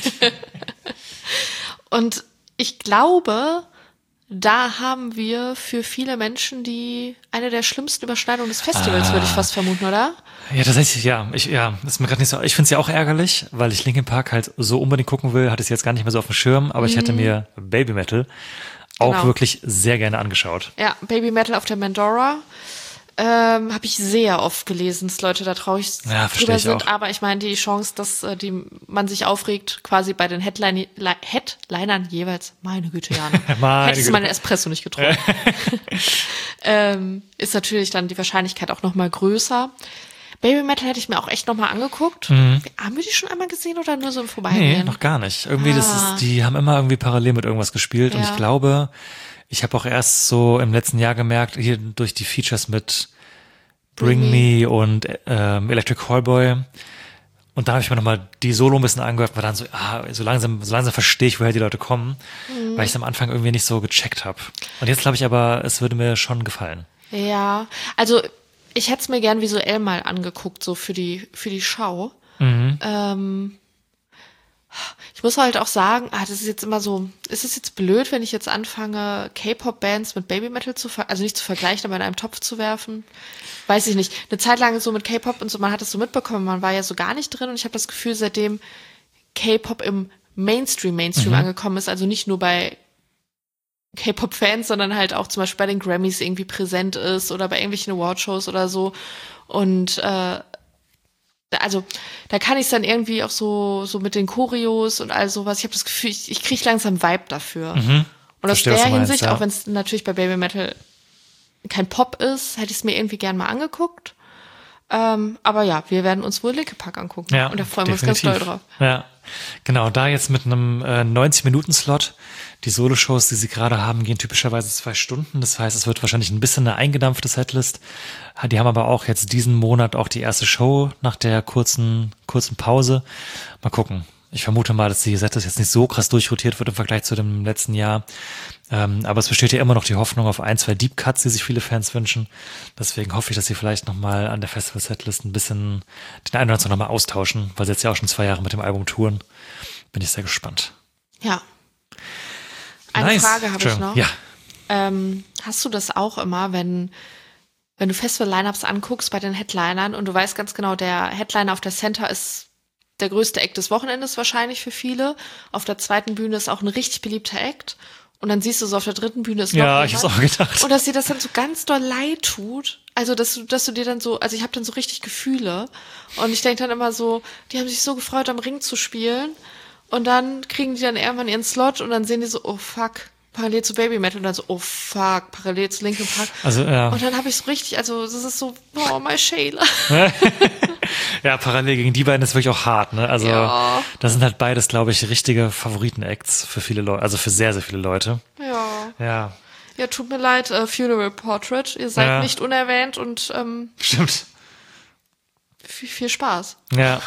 Und ich glaube, da haben wir für viele Menschen die eine der schlimmsten Überschneidungen des Festivals, Ah. würde ich fast vermuten, oder? Ja, tatsächlich, ja. Ich, ja, ist mir gerade nicht so. Ich finde es ja auch ärgerlich, weil ich Linkin Park halt so unbedingt gucken will, hatte ich jetzt gar nicht mehr so auf dem Schirm, aber ich hätte mir Baby Metal auch Genau. wirklich sehr gerne angeschaut. Ja, Baby Metal auf der Mandora. Ähm, habe ich sehr oft gelesen, dass Leute da traurig Ja, versteh drüber ich sind. auch. Aber ich meine, die Chance, dass äh, die man sich aufregt, quasi bei den Headline Li- Headlinern jeweils, meine Güte, Jana, Meine hättest du Güte. meinen Espresso nicht getrunken, ähm, ist natürlich dann die Wahrscheinlichkeit auch noch mal größer. Baby Metal hätte ich mir auch echt noch mal angeguckt. Haben wir die schon einmal gesehen oder nur so im Nee, Vorbeigehen? noch gar nicht. Irgendwie, das Ah. ist, die haben immer irgendwie parallel mit irgendwas gespielt und Ja. ich glaube, ich habe auch erst so im letzten Jahr gemerkt, hier durch die Features mit Bring, Bring Me und ähm, Electric Callboy. Und da habe ich mir nochmal die Solo ein bisschen angehört und war dann so, ah, so langsam, so langsam verstehe ich, woher die Leute kommen, weil ich es am Anfang irgendwie nicht so gecheckt habe. Und jetzt glaube ich aber, es würde mir schon gefallen. Ja, also ich hätte es mir gern visuell mal angeguckt, so für die, für die Schau. Ähm, ich muss halt auch sagen, ah, das ist jetzt immer so, ist es jetzt blöd, wenn ich jetzt anfange, K-Pop-Bands mit Babymetal zu, ver also nicht zu vergleichen, aber in einem Topf zu werfen? Weiß ich nicht. Eine Zeit lang so mit K-Pop und so, man hat es so mitbekommen, man war ja so gar nicht drin und ich habe das Gefühl, seitdem K-Pop im Mainstream, Mainstream Mhm. angekommen ist, also nicht nur bei K-Pop-Fans, sondern halt auch zum Beispiel bei den Grammys irgendwie präsent ist oder bei irgendwelchen Awardshows oder so. Und äh, da, also da kann ich es dann irgendwie auch so, so mit den Choreos und all sowas. Ich habe das Gefühl, ich, ich kriege langsam Vibe dafür. Mhm. Und aus Verstehe, was der du meinst, Hinsicht, ja. auch wenn es natürlich bei Baby Metal kein Pop ist, hätte ich es mir irgendwie gern mal angeguckt. Ähm, aber ja, wir werden uns wohl Linkin Park angucken. Ja, und da freuen definitiv. wir uns ganz doll drauf. Ja, genau. Da jetzt mit einem äh, neunzig-Minuten-Slot. Die Solo-Shows, die sie gerade haben, gehen typischerweise zwei Stunden. Das heißt, es wird wahrscheinlich ein bisschen eine eingedampfte Setlist. Die haben aber auch jetzt diesen Monat auch die erste Show nach der kurzen, kurzen Pause. Mal gucken. Ich vermute mal, dass die Setlist jetzt nicht so krass durchrotiert wird im Vergleich zu dem letzten Jahr. Ähm, aber es besteht ja immer noch die Hoffnung auf ein, zwei Deep Cuts, die sich viele Fans wünschen. Deswegen hoffe ich, dass sie vielleicht nochmal an der Festival-Setlist ein bisschen den einen oder anderen nochmal austauschen, weil sie jetzt ja auch schon zwei Jahre mit dem Album touren. Bin ich sehr gespannt. Ja. Eine Nice. Frage habe ich noch. Ja. Ähm, hast du das auch immer, wenn, wenn du Festival-Lineups anguckst bei den Headlinern und du weißt ganz genau, der Headliner auf der Center ist der größte Act des Wochenendes wahrscheinlich für viele. Auf der zweiten Bühne ist auch ein richtig beliebter Act. Und dann siehst du so, auf der dritten Bühne ist noch Ja, jemand. ich hab's auch gedacht. Und dass dir das dann so ganz doll leid tut. Also, dass du, dass du dir dann so, also ich habe dann so richtig Gefühle. Und ich denke dann immer so, die haben sich so gefreut, am Ring zu spielen. Und dann kriegen die dann irgendwann ihren Slot und dann sehen die so, oh fuck, parallel zu Baby Metal. Und dann so, oh fuck, parallel zu Linkin Park. Also, ja. Und dann habe ich so richtig, also das ist so, oh, my Shayla. Ja, parallel gegen die beiden ist wirklich auch hart, ne? Also, Ja. das sind halt beides, glaube ich, richtige Favoriten-Acts für viele Leute, also für sehr, sehr viele Leute. Ja. Ja, Ja, tut mir leid, äh, Funeral Portrait. Ihr seid Ja. nicht unerwähnt und ähm, stimmt. viel, viel Spaß. Ja.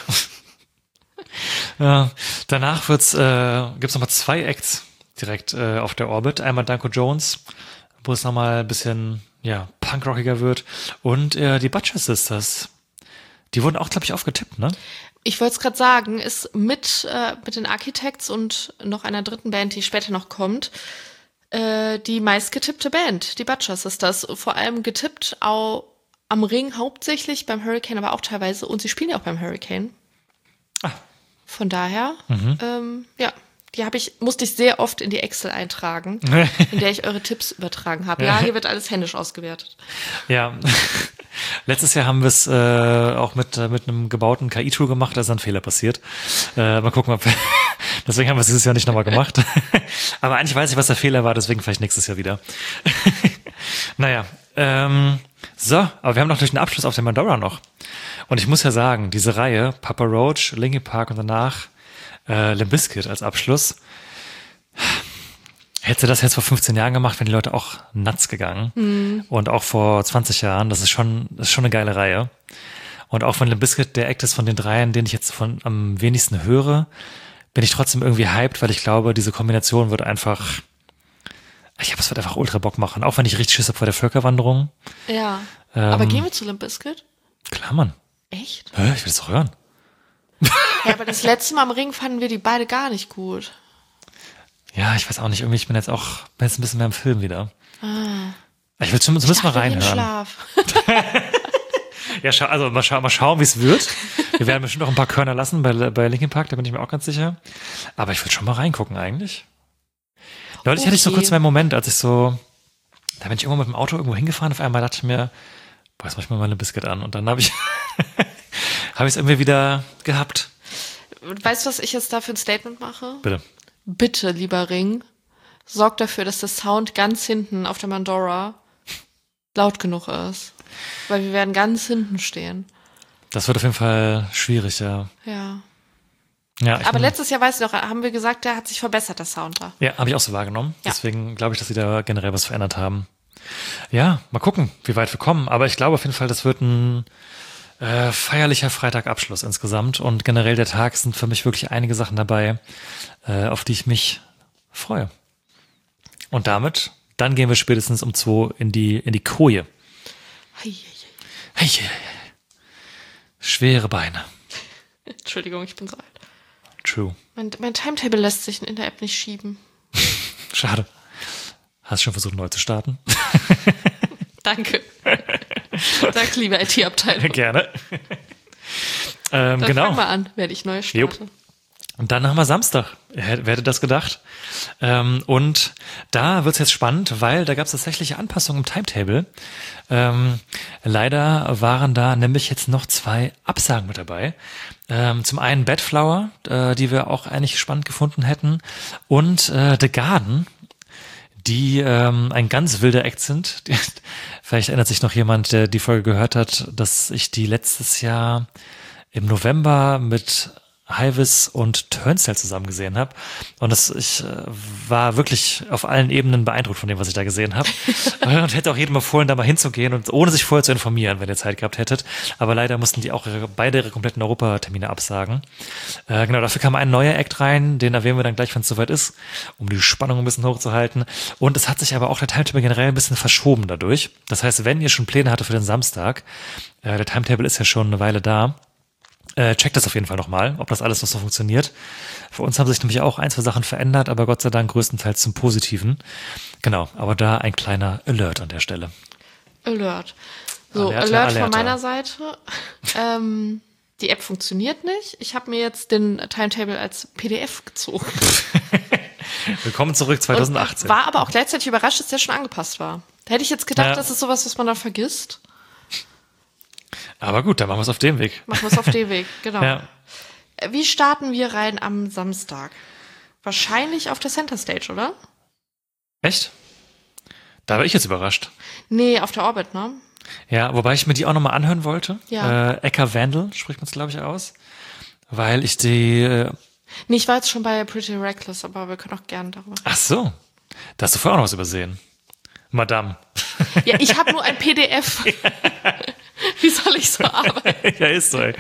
Ja, danach wird's, äh, gibt's nochmal zwei Acts direkt äh, auf der Orbit. Einmal Danko Jones, wo es nochmal ein bisschen, ja, punkrockiger wird. Und äh, die Butcher Sisters. Die wurden auch, glaube ich, aufgetippt, ne? Ich wollte es gerade sagen, ist mit, äh, mit den Architects und noch einer dritten Band, die später noch kommt, äh, die meistgetippte Band, die Butcher Sisters. Vor allem getippt auch am Ring hauptsächlich, beim Hurricane aber auch teilweise. Und sie spielen ja auch beim Hurricane. Ah. Von daher, ähm, ja, die habe ich, musste ich sehr oft in die Excel eintragen, in der ich eure Tipps übertragen habe. Ja, hier wird alles händisch ausgewertet. Ja. Letztes Jahr haben wir es äh, auch mit, äh, mit einem gebauten K I-Tool gemacht, da ist ein Fehler passiert. Äh, mal gucken, ob wir, deswegen haben wir es dieses Jahr nicht nochmal gemacht. Aber eigentlich weiß ich, was der Fehler war, deswegen vielleicht nächstes Jahr wieder. Naja, ähm, so, aber wir haben noch durch den Abschluss auf dem Mandora noch. Und ich muss ja sagen, diese Reihe, Papa Roach, Linkin Park und danach äh, Limp Bizkit als Abschluss, hätte das jetzt vor fünfzehn Jahren gemacht, wären die Leute auch nuts gegangen. Mhm. Und auch vor zwanzig Jahren, das ist schon, das ist schon eine geile Reihe. Und auch wenn Limp Bizkit der Act ist von den dreien, den ich jetzt von am wenigsten höre, bin ich trotzdem irgendwie hyped, weil ich glaube, diese Kombination wird einfach, ich glaube, es wird einfach ultra Bock machen. Auch wenn ich richtig Schiss habe vor der Völkerwanderung. Ja. Ähm, Aber gehen wir zu Limp Bizkit? Klar, Mann. Echt? Hä, ich will es doch hören. Ja, aber das letzte Mal am Ring fanden wir die beide gar nicht gut. Ja, ich weiß auch nicht, irgendwie, ich bin jetzt auch, bin jetzt ein bisschen mehr im Film wieder. Ah. Ich will zumindest Ich mal dachte, wie im reinhören. Schlaf. Ja, schau, also mal, schau, mal schauen, wie es wird. Wir werden bestimmt noch ein paar Körner lassen bei, bei Linkin Park, da bin ich mir auch ganz sicher. Aber ich will schon mal reingucken eigentlich. Neulich Okay. hatte ich so kurz meinen Moment, als ich so, da bin ich irgendwann mit dem Auto irgendwo hingefahren, auf einmal dachte ich mir, boah, jetzt mach ich mal meine Biscuit an. Und dann habe ich habe ich es irgendwie wieder gehabt. Weißt du, was ich jetzt da für ein Statement mache? Bitte. Bitte, lieber Ring, sorg dafür, dass der Sound ganz hinten auf der Mandora laut genug ist. Weil wir werden ganz hinten stehen. Das wird auf jeden Fall schwierig, ja. Ja. ja ich Aber bin- letztes Jahr, weißt du noch, haben wir gesagt, der hat sich verbessert, der Sound da. Ja, habe ich auch so wahrgenommen. Ja. Deswegen glaube ich, dass sie da generell was verändert haben. Ja, mal gucken, wie weit wir kommen. Aber ich glaube auf jeden Fall, das wird ein äh, feierlicher Freitagabschluss insgesamt. Und generell der Tag sind für mich wirklich einige Sachen dabei, äh, auf die ich mich freue. Und damit, dann gehen wir spätestens um zwei in die, in die Koje. Hei, hei, Hey, hey, hey. Schwere Beine. hei. Entschuldigung, ich bin so alt. True. Mein, mein Timetable lässt sich in der App nicht schieben. Schade. Hast du schon versucht, neu zu starten? Danke. Danke, liebe I T-Abteilung. Gerne. ähm, Dann genau. fang mal an, werde ich neu starte. Jupp. Und dann haben wir Samstag. Wer hätte das gedacht? Ähm, und da wird's jetzt spannend, weil da gab es tatsächlich Anpassungen im Timetable. Ähm, leider waren da nämlich jetzt noch zwei Absagen mit dabei. Ähm, zum einen Bedflower, äh, die wir auch eigentlich spannend gefunden hätten. Und äh, The Garden, die ähm, ein ganz wilder Act sind. Die, vielleicht erinnert sich noch jemand, der die Folge gehört hat, dass ich die letztes Jahr im November mit Hivis und Turnstile zusammen gesehen habe. Und das, ich äh, war wirklich auf allen Ebenen beeindruckt von dem, was ich da gesehen habe. Und hätte auch jedem empfohlen, da mal hinzugehen und ohne sich vorher zu informieren, wenn ihr Zeit gehabt hättet. Aber leider mussten die auch ihre, beide ihre kompletten Europatermine absagen. Äh, genau, dafür kam ein neuer Act rein, den erwähnen wir dann gleich, wenn es soweit ist, um die Spannung ein bisschen hochzuhalten. Und es hat sich aber auch der Timetable generell ein bisschen verschoben dadurch. Das heißt, wenn ihr schon Pläne hattet für den Samstag, äh, der Timetable ist ja schon eine Weile da, Äh, checkt das auf jeden Fall nochmal, ob das alles noch so funktioniert. Für uns haben sich nämlich auch ein, zwei Sachen verändert, aber Gott sei Dank größtenteils zum Positiven. Genau, aber da ein kleiner Alert an der Stelle. Alert. So, Alerta, Alert Alerta. von meiner Seite. ähm, die App funktioniert nicht. Ich habe mir jetzt den Timetable als P D F gezogen. Willkommen zurück zwanzig achtzehn. Und war aber auch gleichzeitig überrascht, dass der schon angepasst war. Da hätte ich jetzt gedacht, Ja. das ist sowas, was man dann vergisst. Aber gut, dann machen wir es auf dem Weg. Machen wir es auf dem Weg, genau. Ja. Wie starten wir rein am Samstag? Wahrscheinlich auf der Center Stage, oder? Echt? Da war ich jetzt überrascht. Nee, auf der Orbit, ne? Ja, wobei ich mir die auch nochmal anhören wollte. Ja. Äh, Eka Vandal spricht man es, glaube ich, aus. Weil ich die... Äh, Nee, ich war jetzt schon bei Pretty Reckless, aber wir können auch gerne darüber. ach so, da hast du vorher auch noch was übersehen. Madame. Ja, ich habe nur ein P D F. Wie soll ich so arbeiten? Ja, ist so, ey.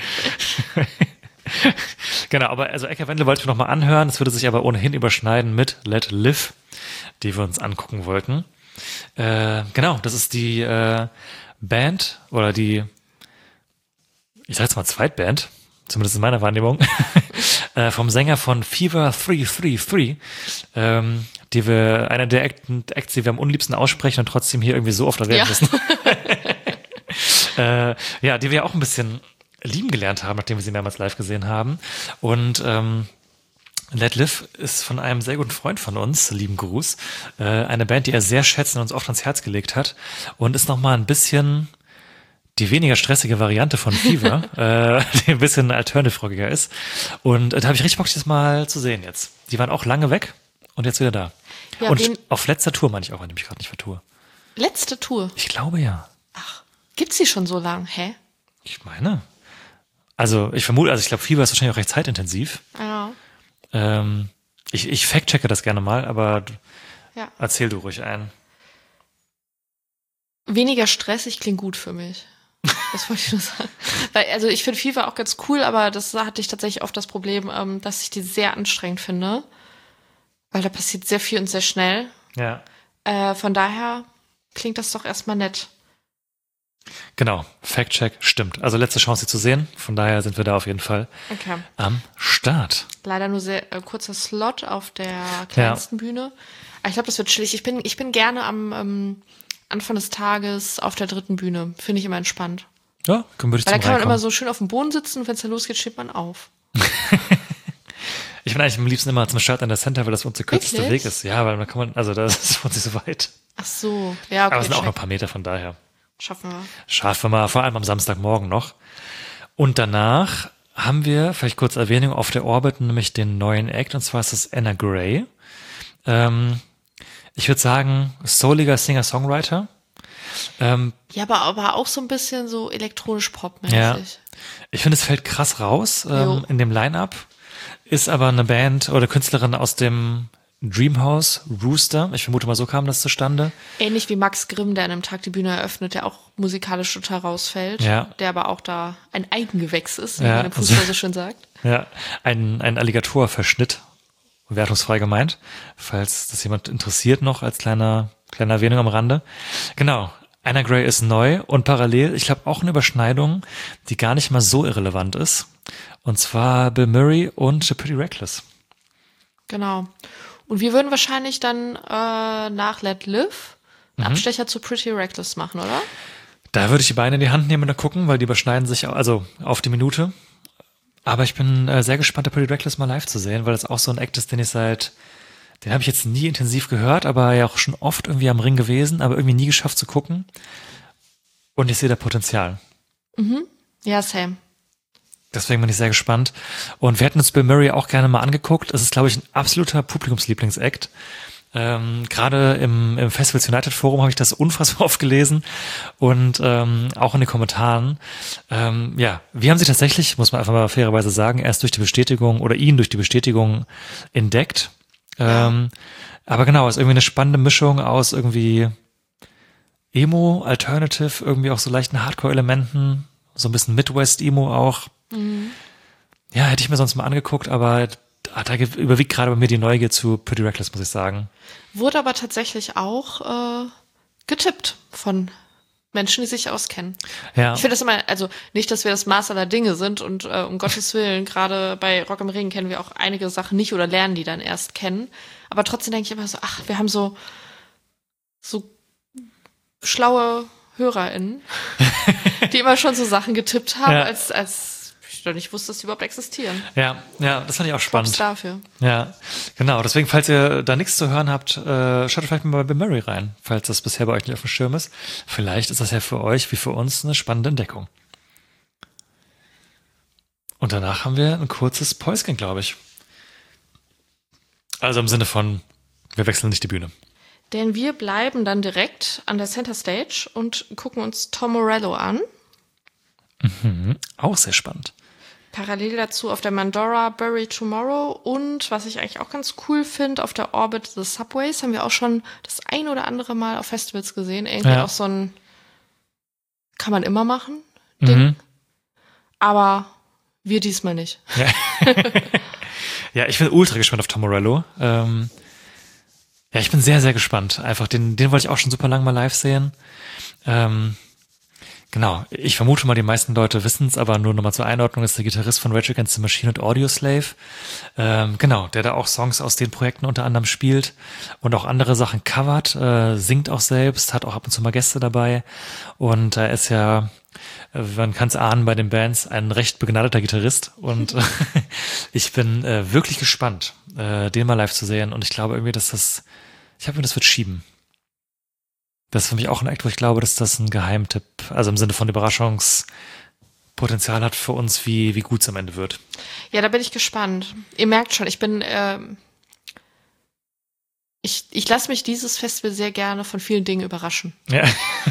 Genau, aber also Eka Wendel wollte ich noch mal anhören. Das würde sich aber ohnehin überschneiden mit Let Live, die wir uns angucken wollten. Äh, genau, das ist die äh, Band oder die, ich sag jetzt mal Zweitband, zumindest in meiner Wahrnehmung, äh, vom Sänger von Fever drei drei drei, ähm, die wir, einer der Acts, die wir am unliebsten aussprechen und trotzdem hier irgendwie so oft erwähnen Ja. müssen. Äh, ja, die wir auch ein bisschen lieben gelernt haben, nachdem wir sie mehrmals live gesehen haben. Und ähm, Let Live ist von einem sehr guten Freund von uns, lieben Gruß, äh, eine Band, die er sehr schätzt und uns oft ans Herz gelegt hat und ist nochmal ein bisschen die weniger stressige Variante von Fever, äh, die ein bisschen alternative-rockiger ist. Und äh, da habe ich richtig Bock, das mal zu sehen jetzt. Die waren auch lange weg und jetzt wieder da. Ja, und wen- auf letzter Tour meine ich auch, wenn ich mich gerade nicht vertue. Letzte Tour. Ich glaube ja. Gibt's die schon so lang? Hä? Ich meine. Also ich vermute, also ich glaube, Fever ist wahrscheinlich auch recht zeitintensiv. Ja. Ähm, ich ich fact-checke das gerne mal, aber Ja. erzähl du ruhig ein. Weniger stressig klingt gut für mich. Das wollte ich nur sagen. Weil, also ich finde FIFA auch ganz cool, aber das hatte ich tatsächlich oft das Problem, ähm, dass ich die sehr anstrengend finde. Weil da passiert sehr viel und sehr schnell. Ja. Äh, von daher klingt das doch erstmal nett. Genau, Fact-check stimmt. Also letzte Chance, sie zu sehen. Von daher sind wir da auf jeden Fall Okay. am Start. Leider nur sehr äh, kurzer Slot auf der kleinsten Bühne. Aber ich glaube, das wird chillig. Ich bin, ich bin gerne am ähm, Anfang des Tages auf der dritten Bühne. Finde ich immer entspannt. Ja, können wir dich Weil da zum kann man immer Reinkommen. so schön auf dem Boden sitzen und wenn es dann losgeht, steht man auf. Ich bin eigentlich am liebsten immer zum Start an der Center, weil das für uns der kürzeste Wirklich? Weg ist. Ja, weil man kann man, also das ist für uns nicht so weit. Ach so. Ja, okay. Aber es sind auch check. noch ein paar Meter, von daher. Schaffen wir. Schaffen wir, vor allem am Samstagmorgen noch. Und danach haben wir, vielleicht kurz Erwähnung, auf der Orbit nämlich den neuen Act, und zwar ist das Anna Gray. Ähm, ich würde sagen, souliger Singer-Songwriter. Ähm, Ja, aber, aber auch so ein bisschen so elektronisch popmäßig. Ja. ich finde, es fällt krass raus ähm, Jo. in dem Line-Up. Ist aber eine Band oder Künstlerin aus dem Dreamhouse, Rooster. Ich vermute mal, so kam das zustande. Ähnlich wie Max Grimm, der an einem Tag die Bühne eröffnet, der auch musikalisch total rausfällt. Ja. Der aber auch da ein Eigengewächs ist, wie Ja, man im Fußball so schön sagt. Ja, ein, ein Alligatorverschnitt, wertungsfrei gemeint, falls das jemand interessiert noch als kleiner, kleine Erwähnung am Rande. Genau, Anna Gray ist neu und parallel, ich glaube, auch eine Überschneidung, die gar nicht mal so irrelevant ist. Und zwar Bill Murray und The Pretty Reckless. Genau. Und wir würden wahrscheinlich dann äh, nach Let Live einen Mhm. Abstecher zu Pretty Reckless machen, oder? Da würde ich die Beine in die Hand nehmen und da gucken, weil die überschneiden sich, au- also auf die Minute. Aber ich bin äh, sehr gespannt, der Pretty Reckless mal live zu sehen, weil das auch so ein Act ist, den ich seit, den habe ich jetzt nie intensiv gehört, aber ja auch schon oft irgendwie am Ring gewesen, aber irgendwie nie geschafft zu gucken. Und ich sehe da Potenzial. Mhm. Ja, same. Deswegen bin ich sehr gespannt. Und wir hätten uns Bill Murray auch gerne mal angeguckt. Es ist, glaube ich, ein absoluter Publikumslieblingsact. Ähm, Gerade im, im Festivals United Forum habe ich das unfassbar oft gelesen und ähm, auch in den Kommentaren. Ähm, ja, wir haben sie tatsächlich, muss man einfach mal fairerweise sagen, erst durch die Bestätigung oder ihn durch die Bestätigung entdeckt. Ähm, aber genau, ist irgendwie eine spannende Mischung aus irgendwie Emo, Alternative, irgendwie auch so leichten Hardcore-Elementen, so ein bisschen Midwest-Emo auch. Mhm. Ja, hätte ich mir sonst mal angeguckt, aber da überwiegt gerade bei mir die Neugier zu Pretty Reckless, muss ich sagen. Wurde aber tatsächlich auch äh, getippt von Menschen, die sich auskennen. Ja. Ich finde das immer, also nicht, dass wir das Maß aller Dinge sind und äh, um Gottes Willen, gerade bei Rock am Ring kennen wir auch einige Sachen nicht oder lernen die dann erst kennen. Aber trotzdem denke ich immer so, ach, wir haben so so schlaue HörerInnen, die immer schon so Sachen getippt haben, ja. als als ich doch nicht wusste, dass die überhaupt existieren. Ja, ja, das fand ich auch spannend. Props dafür. Ja, genau. Deswegen, falls ihr da nichts zu hören habt, äh, schaut vielleicht mal bei Bill Murray rein, falls das bisher bei euch nicht auf dem Schirm ist. Vielleicht ist das ja für euch wie für uns eine spannende Entdeckung. Und danach haben wir ein kurzes Päuschen, glaube ich. Also im Sinne von, wir wechseln nicht die Bühne. Denn wir bleiben dann direkt an der Center Stage und gucken uns Tom Morello an. Mhm, auch sehr spannend. Parallel dazu auf der Mandora Bury Tomorrow und, was ich eigentlich auch ganz cool finde, auf der Orbit The Subways haben wir auch schon das ein oder andere Mal auf Festivals gesehen. Irgendwie ja. auch so ein kann man immer machen Ding. Mhm. Aber wir diesmal nicht. Ja, ja, ich bin ultra gespannt auf Tom Morello. Ähm, ja, ich bin sehr, sehr gespannt. Einfach, den, den wollte ich auch schon super lange mal live sehen. Ähm, Genau, ich vermute mal, die meisten Leute wissen es, aber nur nochmal zur Einordnung, ist der Gitarrist von Rage Against the Machine und Audioslave. Ähm, genau, der da auch Songs aus den Projekten unter anderem spielt und auch andere Sachen covert, äh, singt auch selbst, hat auch ab und zu mal Gäste dabei und er äh, ist ja, äh, man kann es ahnen bei den Bands, ein recht begnadeter Gitarrist und äh, ich bin äh, wirklich gespannt, äh, den mal live zu sehen und ich glaube irgendwie, dass das, ich habe mir das wird schieben. Das ist für mich auch ein Act, wo ich glaube, dass das ein Geheimtipp, also im Sinne von Überraschungspotenzial hat für uns, wie, wie gut es am Ende wird. Ja, da bin ich gespannt. Ihr merkt schon, ich bin, ähm, ich, ich lasse mich dieses Festival sehr gerne von vielen Dingen überraschen. Ja.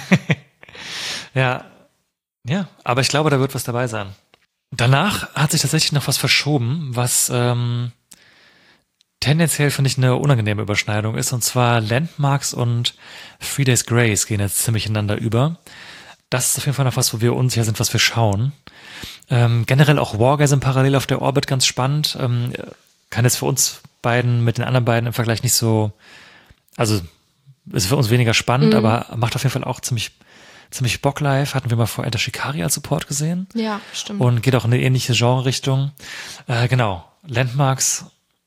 ja. Ja, aber ich glaube, da wird was dabei sein. Danach hat sich tatsächlich noch was verschoben, was, ähm, tendenziell finde ich eine unangenehme Überschneidung ist, und zwar Landmarks und Three Days Grace gehen jetzt ziemlich ineinander über. Das ist auf jeden Fall noch was, wo wir unsicher sind, was wir schauen. Ähm, generell auch Wargasm parallel auf der Orbit ganz spannend. Ähm, kann jetzt für uns beiden mit den anderen beiden im Vergleich nicht so, also ist für uns weniger spannend, mhm. aber macht auf jeden Fall auch ziemlich ziemlich Bock live. Hatten wir mal vor Enter Shikari als Support gesehen. Ja, stimmt. Und geht auch in eine ähnliche Genre-Richtung. Äh, genau, Landmarks.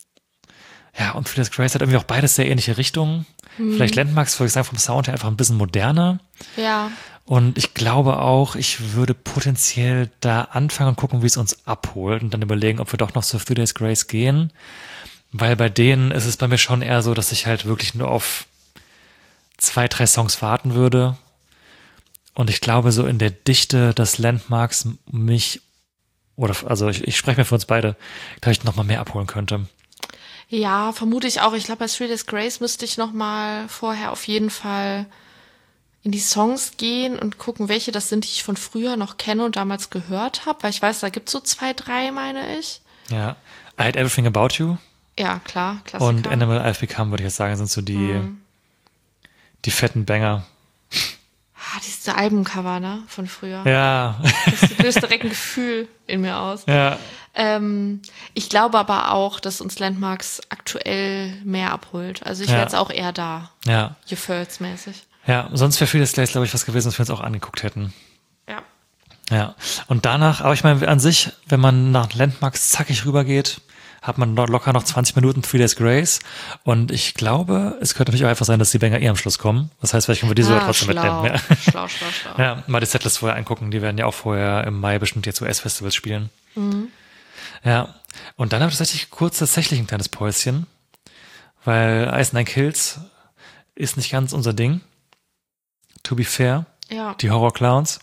Ja, und Three Days Grace hat irgendwie auch beides sehr ähnliche Richtungen. Hm. Vielleicht Landmarks, würde ich sagen, vom Sound her einfach ein bisschen moderner. Ja. Und ich glaube auch, ich würde potenziell da anfangen und gucken, wie es uns abholt und dann überlegen, ob wir doch noch zu Three Days Grace gehen. Weil bei denen ist es bei mir schon eher so, dass ich halt wirklich nur auf zwei, drei Songs warten würde. Und ich glaube, so in der Dichte des Landmarks mich, oder also ich, ich spreche mir für uns beide, glaube ich, noch mal mehr abholen könnte. Ja, vermute ich auch. Ich glaube, bei Three Days Grace müsste ich noch mal vorher auf jeden Fall in die Songs gehen und gucken, welche das sind, die ich von früher noch kenne und damals gehört habe. Weil ich weiß, da gibt es so zwei, drei, meine ich. Ja, I Hate Everything About You. Ja, klar, Klassiker. Und Animal I've Become, würde ich jetzt sagen, sind so die, hm. die fetten Banger. Ah, diese Albumcover, ne, von früher. Ja. Das löst direkt ein Gefühl in mir aus. Ja. Ähm, ich glaube aber auch, dass uns Landmarks aktuell mehr abholt. Also ich ja. wäre jetzt auch eher da. Ja. Gefühlsmäßig. Ja, sonst wäre Three Days Grace, glaube ich, was gewesen, was wir uns auch angeguckt hätten. Ja. Ja. Und danach, aber ich meine, an sich, wenn man nach Landmarks zackig rübergeht, hat man dort locker noch zwanzig Minuten Three Days Grace. Und ich glaube, es könnte natürlich auch einfach sein, dass die Banger eh am Schluss kommen. Das heißt, vielleicht können wir die ah, sogar trotzdem schlau. mitnehmen. Ja. Schlau, schlau, schlau. Ja, mal die Setlist vorher angucken. Die werden ja auch vorher im Mai bestimmt jetzt U S-Festivals spielen. Mhm. Ja, und dann habe ich tatsächlich kurz tatsächlich ein kleines Päuschen, weil Ice Nine Kills ist nicht ganz unser Ding. To be fair. Ja. Die Horror-Clowns.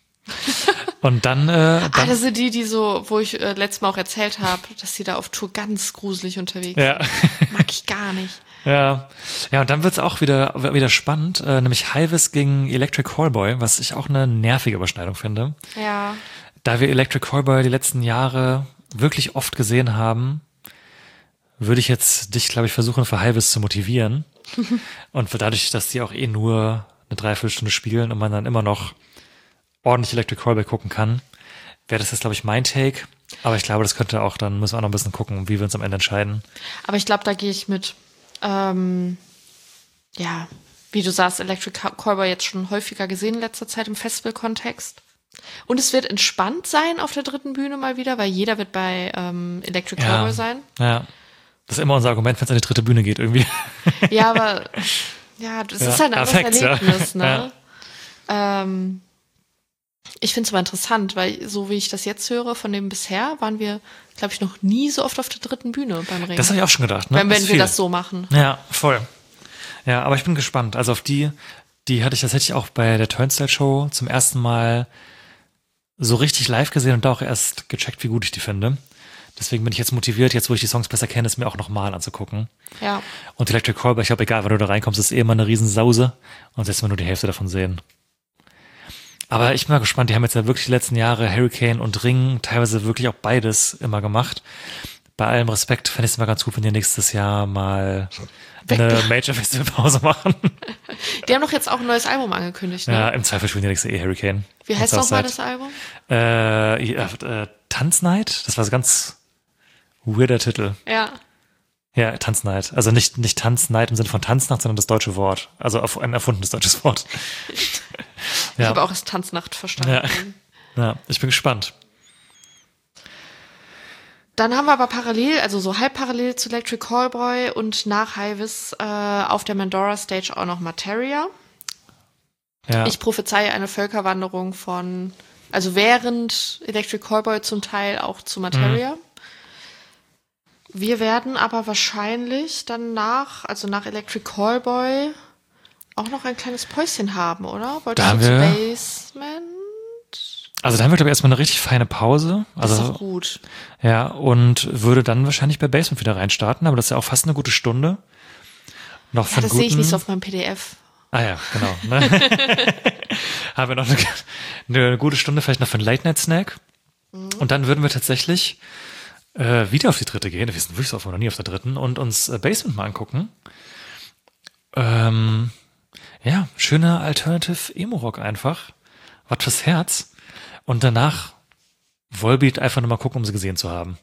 Und dann, äh, Ah, dann das sind die, die so, wo ich äh, letztes Mal auch erzählt habe, dass sie da auf Tour ganz gruselig unterwegs ja. sind. Mag ich gar nicht. Ja, ja, und dann wird's auch wieder wieder spannend, äh, nämlich Hives gegen Electric Callboy, was ich auch eine nervige Überschneidung finde. Ja. Da wir Electric Callboy die letzten Jahre wirklich oft gesehen haben, würde ich jetzt dich, glaube ich, versuchen, für Hives zu motivieren. Und dadurch, dass die auch eh nur eine Dreiviertelstunde spielen und man dann immer noch ordentlich Electric Callboy gucken kann, wäre das jetzt, glaube ich, mein Take. Aber ich glaube, das könnte auch, dann müssen wir auch noch ein bisschen gucken, wie wir uns am Ende entscheiden. Aber ich glaube, da gehe ich mit. Ähm, ja, wie du sagst, Electric Callboy jetzt schon häufiger gesehen in letzter Zeit im Festival-Kontext. Und es wird entspannt sein auf der dritten Bühne mal wieder, weil jeder wird bei ähm, Electric Ja. Callboy sein. Ja, das ist immer unser Argument, wenn es an die dritte Bühne geht irgendwie. Ja, aber ja, das Ja, ist halt ein anderes Affekt, ja. Erlebnis, ne? Ähm, ich finde es aber interessant, weil so wie ich das jetzt höre, von dem bisher waren wir, glaube ich, noch nie so oft auf der dritten Bühne beim Ring. Das habe ich auch schon gedacht. Ne? wenn wenn ist wir viel. das so machen. Ja, voll. Ja, aber ich bin gespannt. Also auf die, die hatte ich tatsächlich auch bei der Turnstile-Show zum ersten Mal so richtig live gesehen und da auch erst gecheckt, wie gut ich die finde. Deswegen bin ich jetzt motiviert, jetzt wo ich die Songs besser kenne, es mir auch nochmal anzugucken. Ja. Und Electric Callboy, ich glaube, egal, wann du da reinkommst, ist eh immer eine Riesensause und selbst wenn nur die Hälfte davon sehen. Aber ich bin mal gespannt, die haben jetzt ja wirklich die letzten Jahre Hurricane und Ring teilweise wirklich auch beides immer gemacht. Bei allem Respekt fände ich es immer ganz gut, wenn die nächstes Jahr mal eine Major-Festival-Pause machen. Die haben doch jetzt auch ein neues Album angekündigt, ne? Ja, im Zweifel spielen die nächste eh Hurricane. Wie heißt Und nochmal Southside. das Album? Äh, ja, äh, Tanznight? Das war so ganz weirder Titel. Ja. Ja, Tanznight. Also nicht, nicht Tanznight im Sinne von Tanznacht, sondern das deutsche Wort. Also auf- ein erfundenes deutsches Wort. Ich Ja. habe auch das Tanznacht verstanden. Ja. Ja, ich bin gespannt. Dann haben wir aber parallel, also so halb parallel zu Electric Callboy und nach Hives äh, auf der Mandora Stage auch noch Materia. Ja. Ich prophezeie eine Völkerwanderung von, also während Electric Callboy zum Teil auch zu Materia. Mhm. Wir werden aber wahrscheinlich dann nach, also nach Electric Callboy auch noch ein kleines Päuschen haben, oder? Wolltest Da du haben zu wir- Basement? Also dann wird aber erstmal eine richtig feine Pause. Das ist Also doch gut. ja, und würde dann wahrscheinlich bei Basement wieder reinstarten, aber das ist ja auch fast eine gute Stunde. Noch Ja, von das guten, sehe ich nicht so auf meinem P D F. Ah ja, genau. Ne? Haben wir noch eine, eine gute Stunde, vielleicht noch für einen Late-Night-Snack. Mhm. Und dann würden wir tatsächlich äh, wieder auf die dritte gehen. Wir sind wirklich so oft noch nie auf der dritten und uns äh, Basement mal angucken. Ähm, ja, schöner Alternative Emo-Rock einfach. Was fürs Herz. Und danach Volbeat einfach nur mal gucken, um sie gesehen zu haben.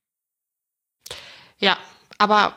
Ja, aber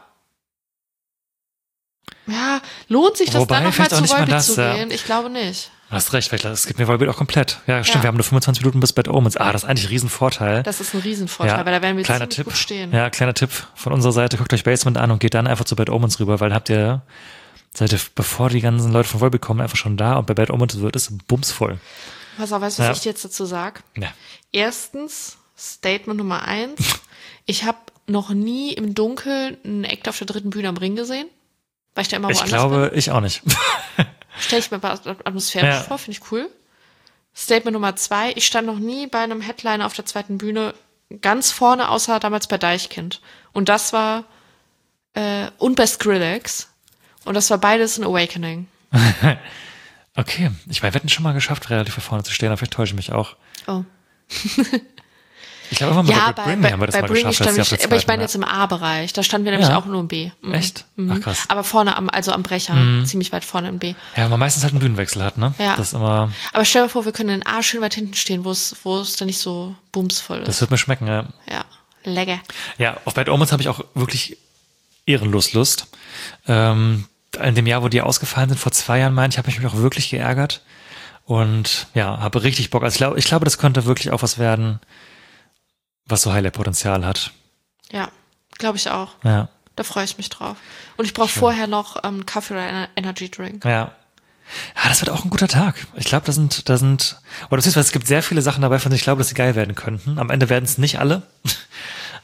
ja, lohnt sich das Wobei, dann nochmal vielleicht auch zu nicht mal Volbeat das, zu ja. gehen? Ich glaube nicht. Du hast recht, vielleicht, es gibt mir Volbeat auch komplett. Ja, stimmt, Ja. wir haben nur fünfundzwanzig Minuten bis Bad Omens. Ah, das ist eigentlich ein Riesenvorteil. Das ist ein Riesenvorteil, Ja, weil da werden wir kleiner ziemlich Tipp. gut stehen. Ja, kleiner Tipp von unserer Seite. Guckt euch Basement an und geht dann einfach zu Bad Omens rüber, weil habt ihr, seid ihr, bevor die ganzen Leute von Volbeat kommen, einfach schon da und bei Bad Omens wird es bumsvoll. Pass auf, weißt du, was Ja. ich dir jetzt dazu sag? Ja. Erstens, Statement Nummer eins. Ich habe noch nie im Dunkeln einen Act auf der dritten Bühne am Ring gesehen, weil ich da immer Ich woanders glaube, ich auch nicht. bin. Stell ich mir aber atmosphärisch Ja. vor, finde ich cool. Statement Nummer zwei, ich stand noch nie bei einem Headliner auf der zweiten Bühne ganz vorne, außer damals bei Deichkind. Und das war, äh, und bei Skrillex. Und das war beides ein Awakening. Okay, ich meine, wir hätten schon mal geschafft, relativ vor vorne zu stehen, aber vielleicht täusche ich mich auch. Oh. Ich glaube, immer Ja, bei bei, Bring bei, haben wir das bei mal Bring geschafft. stand als die auf ich, der aber ich zweiten meine jetzt im A-Bereich. Da standen wir nämlich Ja. auch nur im B. Mhm. Echt? Mhm. Ach, krass. Aber vorne am, also am Brecher, ziemlich weit vorne im B. Ja, weil man meistens halt einen Bühnenwechsel hat, ne? Ja. Das ist immer, Aber stell dir vor, wir können in A schön weit hinten stehen, wo es, wo es dann nicht so bumsvoll ist. das wird mir schmecken, ja. Ja, lecker. Ja, auf Bad Omens habe ich auch wirklich ehrenlos Lust. Ähm, in dem Jahr, wo die ausgefallen sind, vor zwei Jahren, meine ich, habe ich mich auch wirklich geärgert. Und ja, habe richtig Bock. Also ich glaube, ich glaube, das könnte wirklich auch was werden, was so Highlight-Potenzial hat. Ja, glaube ich auch. Ja, Da freue ich mich drauf. Und ich brauche vorher noch ähm, Kaffee oder Ener- Energy Drink. ja. Ja, das wird auch ein guter Tag. Ich glaube, da sind, da sind, oder du siehst, es gibt sehr viele Sachen dabei, von denen ich glaube, dass sie geil werden könnten. Am Ende werden es nicht alle.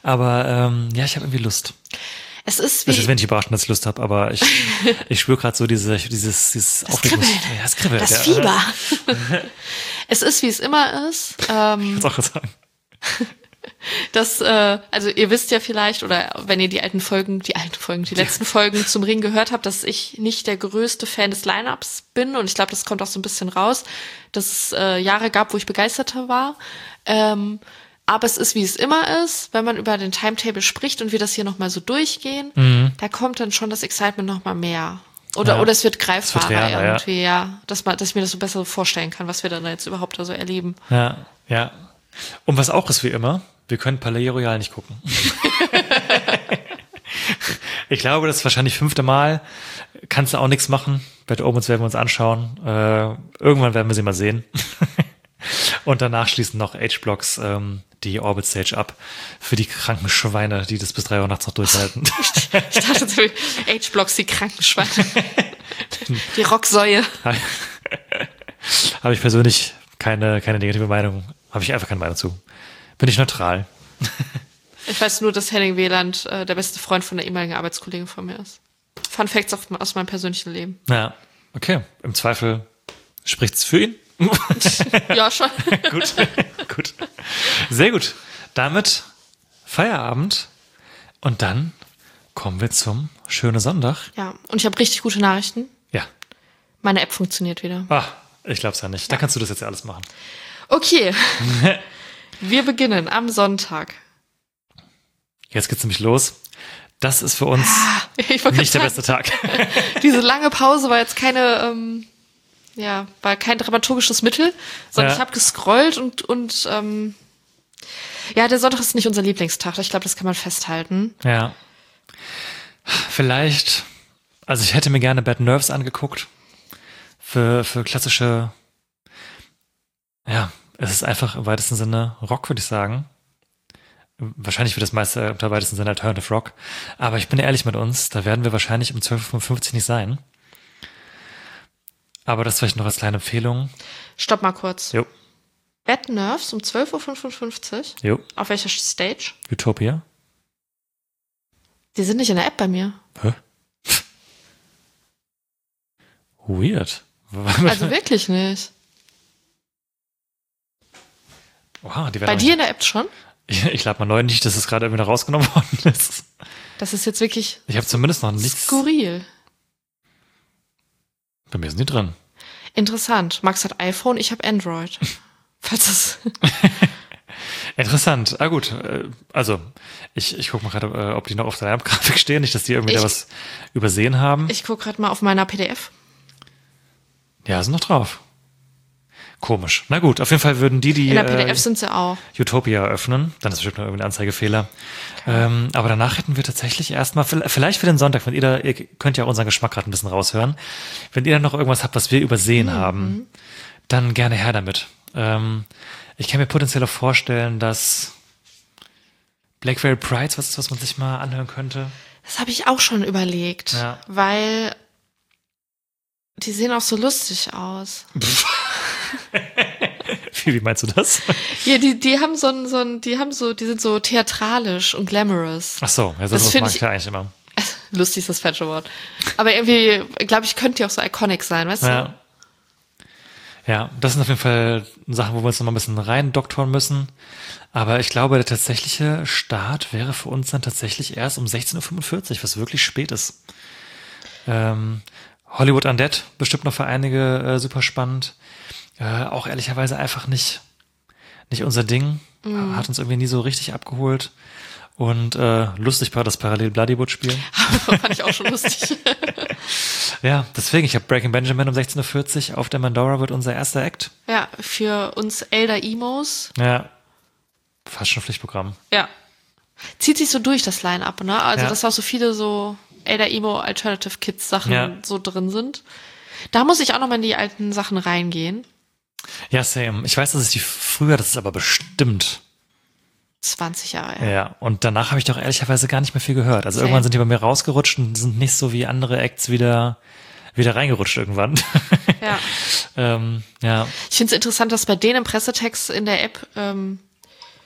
Aber ähm, ja, ich habe irgendwie Lust. Es ist Das wie ist, wenn ich überrascht, dass ich Lust habe, aber ich, ich spüre gerade so diese, dieses, dieses das Aufregungs- Kribbeln, Ja, das Kribbeln. das ja. Fieber. Es ist, wie es immer ist. Ähm, Kannst auch gerade sagen. Das, äh, also ihr wisst ja vielleicht, oder wenn ihr die alten Folgen, die alten Folgen, die letzten Folgen zum Ring gehört habt, dass ich nicht der größte Fan des Line-Ups bin. Und ich glaube, das kommt auch so ein bisschen raus, dass es äh, Jahre gab, wo ich begeisterter war. Ähm, aber es ist, wie es immer ist, wenn man über den Timetable spricht und wir das hier nochmal so durchgehen, Mhm. da kommt dann schon das Excitement nochmal mehr. Oder, Ja. oder es wird greifbarer realer, ja. irgendwie, ja. Dass, man, dass ich mir das so besser vorstellen kann, was wir dann jetzt überhaupt da so erleben. Ja, ja. Und was auch ist wie immer, wir können Palais Royal nicht gucken. Ich glaube, das ist wahrscheinlich fünfte Mal. Kannst du auch nichts machen. Bad Omens werden wir uns anschauen. Äh, irgendwann werden wir sie mal sehen. Und danach schließen noch H-Blocks ähm, die Orbit Stage ab. Für die kranken Schweine, die das bis drei Uhr nachts noch durchhalten. Ich dachte, so, H-Blocks, die Krankenschweine. Die Rocksäue. Habe ich persönlich keine, keine negative Meinung. Habe ich einfach keine Meinung zu. Bin ich neutral. Ich weiß nur, dass Henning Wieland äh, der beste Freund von der ehemaligen Arbeitskollegin von mir ist. Fun Facts auf, aus meinem persönlichen Leben. Ja, okay. Im Zweifel spricht's für ihn. Ja, schon. Gut, gut. Sehr gut. Damit Feierabend. Und dann kommen wir zum schönen Sonntag. Ja, und ich habe richtig gute Nachrichten. Ja. Meine App funktioniert wieder. Ah, ich glaub's ja nicht. Da kannst du das jetzt ja alles machen. Okay. Wir beginnen am Sonntag. Jetzt geht's nämlich los. Das ist für uns Ich wollte nicht der gerade beste Tag. sagen, diese lange Pause war jetzt keine, ähm, ja, war kein dramaturgisches Mittel, sondern Ja. ich habe gescrollt und, und ähm, ja, der Sonntag ist nicht unser Lieblingstag. Ich glaube, das kann man festhalten. Ja. Vielleicht, also ich hätte mir gerne Bad Nerves angeguckt. Für, für klassische, ja, es ist einfach im weitesten Sinne Rock, würde ich sagen. Wahrscheinlich wird das meiste im weitesten Sinne Alternative Rock. Aber ich bin ehrlich mit uns, da werden wir wahrscheinlich um zwölf Uhr fünfundfünfzig nicht sein. Aber das vielleicht noch als kleine Empfehlung. Stopp mal kurz. Jo, Bad Nerves um zwölf Uhr fünfundfünfzig. jo, Auf welcher Stage? Utopia. Die sind nicht in der App bei mir. Hä? Weird. Also wirklich nicht. Wow, die werden Bei auch dir in der App schon? Ich, ich lade mal neu nicht, dass es gerade irgendwie noch rausgenommen worden ist. Das ist jetzt wirklich Ich habe zumindest noch nichts. skurril. Bei mir sind die drin. Interessant. Max hat iPhone, ich habe Android. Falls das Interessant. Ah gut, äh, also ich, ich gucke mal gerade, äh, ob die noch auf der Grafik stehen, nicht, dass die irgendwie Ich- da was übersehen haben. Ich gucke gerade mal auf meiner P D F. Ja, sind noch drauf. Komisch. Na gut, auf jeden Fall würden die, die In der P D F äh, sind sie auch. Utopia öffnen. Dann ist bestimmt noch irgendein Anzeigefehler. Ähm, aber danach hätten wir tatsächlich erstmal, vielleicht für den Sonntag, wenn ihr da, ihr könnt ja auch unseren Geschmack gerade ein bisschen raushören. Wenn ihr dann noch irgendwas habt, was wir übersehen haben, dann gerne her damit. Ähm, ich kann mir potenziell auch vorstellen, dass Black Veil Brides was ist, was man sich mal anhören könnte. Das habe ich auch schon überlegt. Ja. Weil die sehen auch so lustig aus. Wie, wie meinst du das? Ja, die, die haben so ein, so ein, die haben so, die sind so theatralisch und glamorous. Ach so, ja, Das das, find mag ich- ich ja eigentlich immer. Lustig ist das falsche Wort. Aber irgendwie, glaube ich, könnte die auch so iconic sein, weißt Ja. du? Ja, das sind auf jeden Fall Sachen, wo wir uns noch mal ein bisschen rein doktoren müssen. Aber ich glaube, der tatsächliche Start wäre für uns dann tatsächlich erst um sechzehn Uhr fünfundvierzig, was wirklich spät ist. Ähm, Hollywood Undead, bestimmt noch für einige äh, super spannend. Äh, auch ehrlicherweise einfach nicht, nicht unser Ding. Mhm. Hat uns irgendwie nie so richtig abgeholt. Und äh, lustig war das parallel Bloodywood spielen. Fand ich auch schon lustig. Ja, deswegen, ich habe Breaking Benjamin um sechzehn Uhr vierzig. Auf der Mandora wird unser erster Act. Ja, für uns Elder Emos. Ja, fast schon Pflichtprogramm. Ja. Zieht sich so durch, das Line-Up, ne? Also, Ja. dass auch so viele so Elder Emo Alternative Kids Sachen Ja. so drin sind. Da muss ich auch noch mal in die alten Sachen reingehen. Ja, same. Ich weiß, dass es die früher, das ist aber bestimmt. zwanzig Jahre. Ja, Ja. und danach habe ich doch ehrlicherweise gar nicht mehr viel gehört. Also Same. irgendwann sind die bei mir rausgerutscht und sind nicht so wie andere Acts wieder, wieder reingerutscht irgendwann. ja. ähm, ja. Ich finde es interessant, dass bei denen im Pressetext in der App ähm,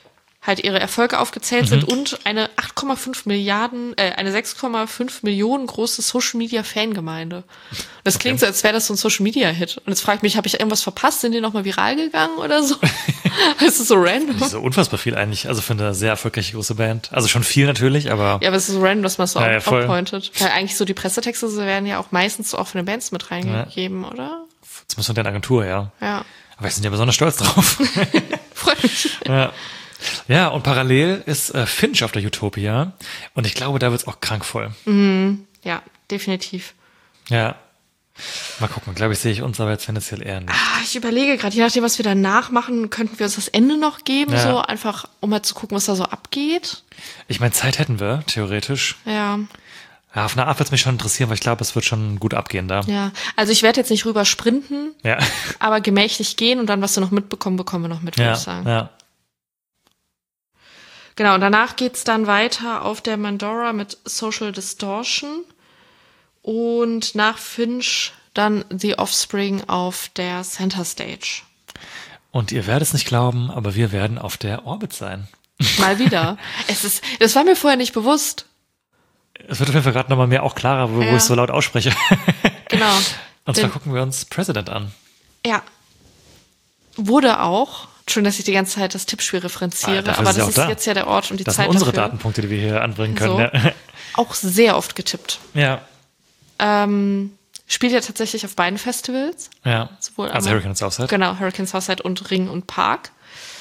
halt ihre Erfolge aufgezählt Mhm. sind und eine acht Komma fünf Milliarden, äh, eine sechs Komma fünf Millionen große Social-Media-Fangemeinde. Das klingt so, als wäre das so ein Social-Media-Hit. Und jetzt frage ich mich, habe ich irgendwas verpasst? Sind die nochmal viral gegangen oder so? Das ist so random. Das ist so unfassbar viel eigentlich, also für eine sehr erfolgreiche große Band. Also schon viel natürlich, aber Ja, aber es ist so random, dass man es so Ja, ja, voll. aufpointet. Weil eigentlich so die Pressetexte werden ja auch meistens so auch von den Bands mit reingegeben, oder? jetzt muss man deren Agentur, ja. Ja. Aber wir sind ja besonders stolz drauf. Freut mich. Ja. Ja, und parallel ist äh, Finch auf der Utopia. Und ich glaube, da wird's auch krankvoll. Ja, definitiv. Ja. Mal gucken, glaube ich, sehe ich uns aber jetzt tendenziell eher nicht. Ah, ich überlege gerade, je nachdem, was wir danach machen, könnten wir uns das Ende noch geben, Ja. so einfach, um mal zu gucken, was da so abgeht. Ich meine, Zeit hätten wir, theoretisch. Ja, Ja, auf eine Art wird's mich schon interessieren, weil ich glaube, es wird schon gut abgehen da. ja. Also ich werde jetzt nicht rüber sprinten, Ja. aber gemächlich gehen und dann, was wir noch mitbekommen, bekommen wir noch mit, würde Ja, ich sagen. ja. Genau, und danach geht's dann weiter auf der Mandora mit Social Distortion und nach Finch dann The Offspring auf der Center Stage. Und ihr werdet es nicht glauben, aber wir werden auf der Orbit sein. Mal wieder. es ist, das war mir vorher nicht bewusst. Es wird auf jeden Fall gerade nochmal mehr auch klarer, wo, Ja. wo ich so laut ausspreche. Genau. Und zwar Denn- gucken wir uns President an. Ja. Wurde auch, schön, dass ich die ganze Zeit das Tippspiel Ah, referenziere, dafür aber ist es das auch ist da. jetzt ja der Ort und die Das Zeit sind unsere dafür. Datenpunkte, die wir hier anbringen können. So. Ja. Auch sehr oft getippt. ja, Ähm, spielt ja tatsächlich auf beiden Festivals. ja. Sowohl Also einmal- Hurricane Southside. Genau, Hurricane Southside und Ring und Park.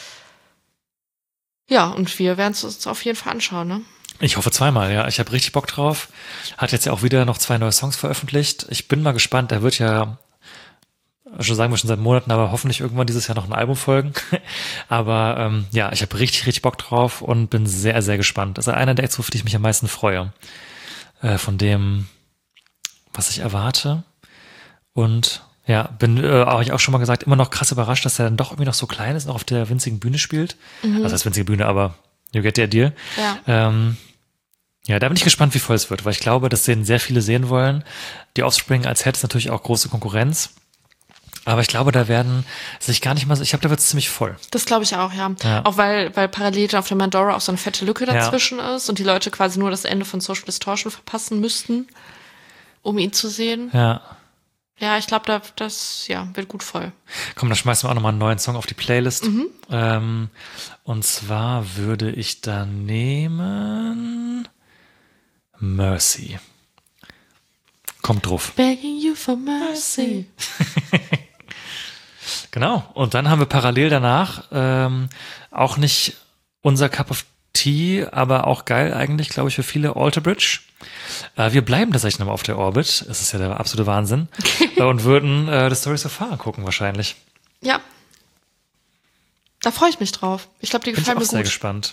Ja, und wir werden es uns auf jeden Fall anschauen, ne? Ich hoffe zweimal, ja. Ich habe richtig Bock drauf. Hat jetzt ja auch wieder noch zwei neue Songs veröffentlicht. Ich bin mal gespannt. Er wird ja, schon sagen wir schon seit Monaten, aber hoffentlich irgendwann dieses Jahr noch ein Album folgen. aber ähm, ja, ich habe richtig, richtig Bock drauf und bin sehr, sehr gespannt. Das ist einer der Acts, auf die ich mich am meisten freue. Äh, von dem, was ich erwarte. Und ja, bin, äh, habe ich auch schon mal gesagt, immer noch krass überrascht, dass er dann doch irgendwie noch so klein ist und auch auf der winzigen Bühne spielt. Mhm. Also das winzige Bühne, aber you get the idea. Ja. Ähm, ja, da bin ich gespannt, wie voll es wird, weil ich glaube, dass den sehr viele sehen wollen. Die Offspring als Head ist natürlich auch große Konkurrenz. Aber ich glaube, da werden sich gar nicht mal so, ich glaube, da wird es ziemlich voll. Das glaube ich auch, ja. Ja. Auch weil, weil parallel auf der Mandora auch so eine fette Lücke Ja. dazwischen ist und die Leute quasi nur das Ende von Social Distortion verpassen müssten, um ihn zu sehen. Ja. Ja, ich glaube, da, das ja, wird gut voll. Komm, dann schmeißen wir auch nochmal einen neuen Song auf die Playlist. Mhm. Ähm, und zwar würde ich da nehmen Mercy. Kommt drauf. Begging you for mercy. Genau. Und dann haben wir parallel danach ähm, auch nicht unser Cup of Tea, aber auch geil eigentlich, glaube ich, für viele Alter Bridge. Äh, wir bleiben tatsächlich nochmal auf der Orbit. Es ist ja der absolute Wahnsinn. äh, und würden äh, The Story So Far gucken wahrscheinlich. Ja. Da freue ich mich drauf. Ich glaube, die Bin ich gefallen auch mir sehr gut. gespannt.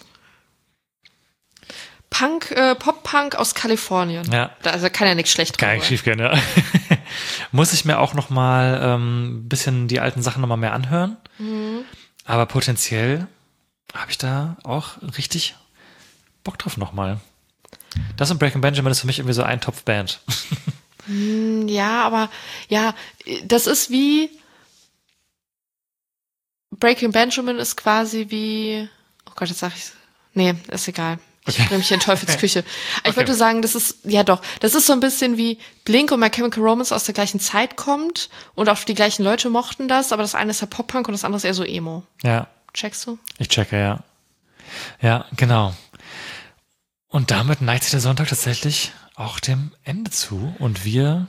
Punk, äh, Pop-Punk aus Kalifornien. Ja. Da also kann ja nichts schlecht Gar dran nicht sein. schief gehen, ja. Muss ich mir auch noch mal ähm, ein bisschen die alten Sachen noch mal mehr anhören. Mhm. Aber potenziell habe ich da auch richtig Bock drauf noch mal. Das und Breaking Benjamin ist für mich irgendwie so ein Topf-Band. Ja, aber ja, das ist wie Breaking Benjamin ist quasi wie, oh Gott, jetzt sag ich's. Nee, ist egal. Ich Okay. bringe mich in Teufels Küche. Ich Okay. wollte sagen, das ist, ja doch, das ist so ein bisschen wie Blink und My Chemical Romance aus der gleichen Zeit kommt und auch die gleichen Leute mochten das, aber das eine ist ja Pop-Punk und das andere ist eher so Emo. Ja, Checkst du? ich checke, ja. Ja, genau. Und damit neigt sich der Sonntag tatsächlich auch dem Ende zu. Und wir,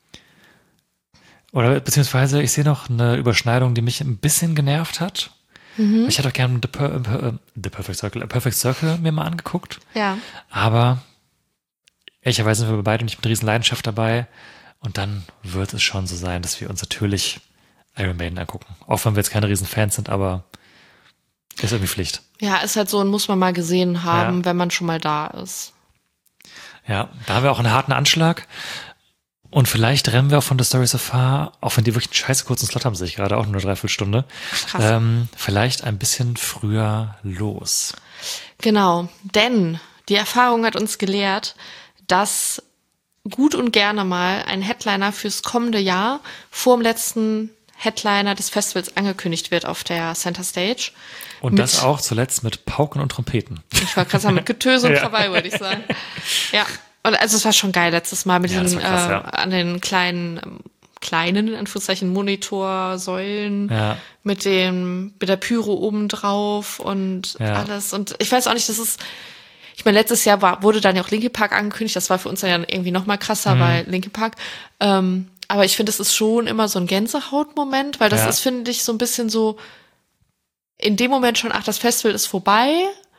oder beziehungsweise ich sehe noch eine Überschneidung, die mich ein bisschen genervt hat. Ich hätte auch gerne The, Per- äh, The Perfect Circle, A Perfect Circle mir mal angeguckt. Ja. Aber ehrlicherweise sind wir beide nicht mit riesen Leidenschaft dabei. Und dann wird es schon so sein, dass wir uns natürlich Iron Maiden angucken. Auch wenn wir jetzt keine riesen Fans sind, aber ist irgendwie Pflicht. Ja, ist halt so und muss man mal gesehen haben, Ja. wenn man schon mal da ist. Ja, da haben wir auch einen harten Anschlag. Und vielleicht rennen wir auch von The Story So Far, auch wenn die wirklich einen scheiße kurzen Slot haben, sehe ich gerade, auch nur eine Dreiviertelstunde, Krass. ähm, vielleicht ein bisschen früher los. Genau, denn die Erfahrung hat uns gelehrt, dass gut und gerne mal ein Headliner fürs kommende Jahr vor dem letzten Headliner des Festivals angekündigt wird auf der Center Stage. Und mit, das auch zuletzt mit Pauken und Trompeten. Ich wollte gerade sagen, mit Getöse und Ja. Krawall, würde ich sagen. Ja, und also es war schon geil letztes Mal mit Ja, das diesen war krass, äh, ja. an den kleinen, ähm, kleinen, in Anführungszeichen, Monitorsäulen Ja. mit dem, mit der Pyro oben drauf und Ja. alles. Und ich weiß auch nicht, das ist, ich meine, letztes Jahr war, wurde dann ja auch Linkin Park angekündigt. Das war für uns dann ja irgendwie noch mal krasser, Mhm. weil Linkin Park. Ähm, aber ich finde, es ist schon immer so ein Gänsehautmoment, weil das Ja. ist, finde ich, so ein bisschen so in dem Moment schon, ach, das Festival ist vorbei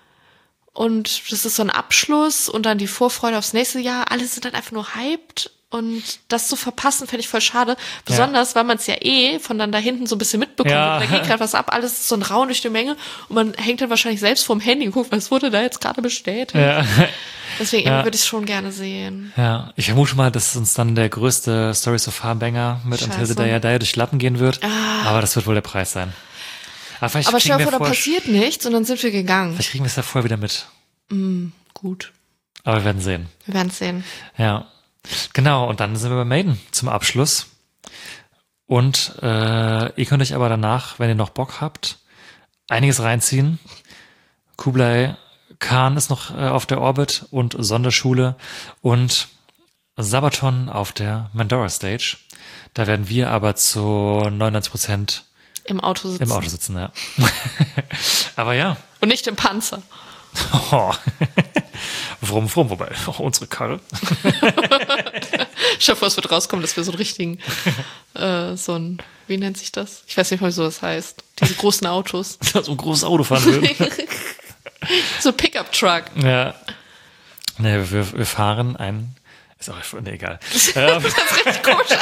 und das ist so ein Abschluss und dann die Vorfreude aufs nächste Jahr. Alle sind dann einfach nur hyped. Und das zu verpassen, finde ich voll schade. Besonders, weil man es ja eh von dann da hinten so ein bisschen mitbekommt. Ja. Da geht gerade was ab, alles ist so ein Raun durch die Menge. Und man hängt dann wahrscheinlich selbst vorm Handy und guckt, was wurde da jetzt gerade bestätigt. Ja. Deswegen Ja. irgendwie würde ich es schon gerne sehen. Ja, ich vermute mal, dass uns dann der größte Stories of Banger mit Scheiße. Until the Day I Die durch die Lappen gehen wird. Ah. Aber das wird wohl der Preis sein. Aber, vielleicht Aber kriegen stell dir wir vor, da vor- passiert nichts und dann sind wir gegangen. Vielleicht kriegen wir es ja vorher wieder mit. Gut, Aber wir werden sehen. wir werden es sehen. Ja. Genau, und dann sind wir bei Maiden zum Abschluss. Und äh, ihr könnt euch aber danach, wenn ihr noch Bock habt, einiges reinziehen. Kublai Khan ist noch äh, auf der Orbit und Sonderschule und Sabaton auf der Mandora Stage. Da werden wir aber zu neunundneunzig Prozent Im Auto sitzen. im Auto sitzen, ja. Aber ja. Und nicht im Panzer. Oh. Warum, warum, wobei? Oh, unsere Karre. Ich hoffe, es wird rauskommen, dass wir so einen richtigen, äh, so ein, wie nennt sich das? Ich weiß nicht, wie so das heißt. Diese großen Autos. So ein großes Auto fahren würden. So Pickup-Truck. Ja. Nee, wir, wir fahren ein. Ist auch nee, egal. ähm, Das ist richtig komisch.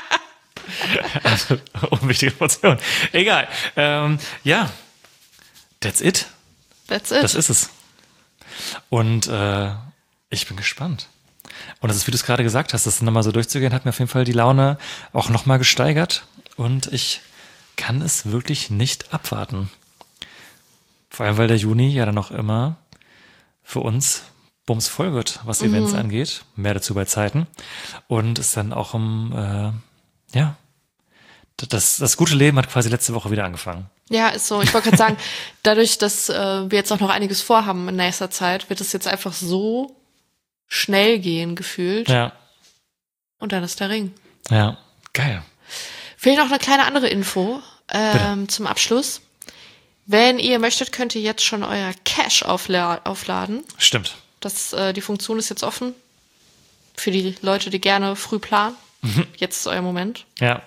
also, unwichtige Information. Egal. Ähm, ja. That's it. That's it. Das ist es. Und äh, ich bin gespannt. Und das ist, wie du es gerade gesagt hast, das nochmal so durchzugehen, hat mir auf jeden Fall die Laune auch nochmal gesteigert. Und ich kann es wirklich nicht abwarten. Vor allem, weil der Juni ja dann noch immer für uns bums voll wird, was Events angeht. Mehr dazu bei Zeiten. Und es dann auch um, äh, ja, das, das gute Leben hat quasi letzte Woche wieder angefangen. Ja, ist so. Ich wollte gerade sagen, dadurch, dass äh, wir jetzt auch noch einiges vorhaben in nächster Zeit, wird es jetzt einfach so schnell gehen, gefühlt. Ja, Und dann ist der Ring. ja, geil. Fehlt noch eine kleine andere Info ähm, zum Abschluss. Wenn ihr möchtet, könnt ihr jetzt schon euer Cash aufla- aufladen. Stimmt. Das, äh, die Funktion ist jetzt offen. Für die Leute, die gerne früh planen. Jetzt ist euer Moment. Ja.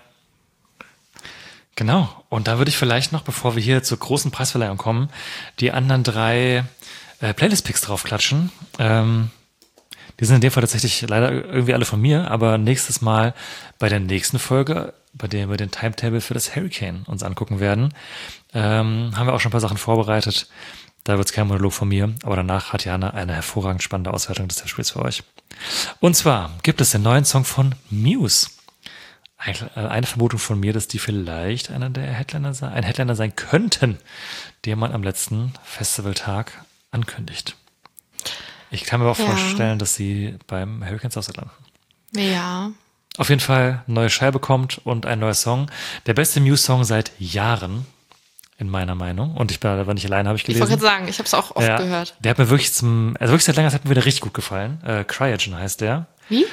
Genau. Und da würde ich vielleicht noch, bevor wir hier zur großen Preisverleihung kommen, die anderen drei äh, Playlist-Picks draufklatschen. Ähm, die sind in dem Fall tatsächlich leider irgendwie alle von mir, aber nächstes Mal bei der nächsten Folge, bei der wir den Timetable für das Hurricane uns angucken werden, ähm, haben wir auch schon ein paar Sachen vorbereitet. Da wird es kein Monolog von mir, aber danach hat Jana eine hervorragend spannende Auswertung des Spiels für euch. Und zwar gibt es den neuen Song von Muse. Eine Vermutung von mir, dass die vielleicht einer der Headliner sein, ein Headliner sein könnten, den man am letzten Festivaltag ankündigt. Ich kann mir auch Ja. vorstellen, dass sie beim Hurricanes auch so landen. Ja. Auf jeden Fall neue Scheibe kommt und ein neuer Song. Der beste Muse-Song seit Jahren, in meiner Meinung. Und ich bin aber nicht alleine, habe ich Ich wollte gelesen. gerade sagen, ich habe es auch oft Ja, gehört. Der hat mir wirklich zum, also wirklich seit langer Zeit hat mir wieder richtig gut gefallen. Äh, Cryogen heißt der. Wie?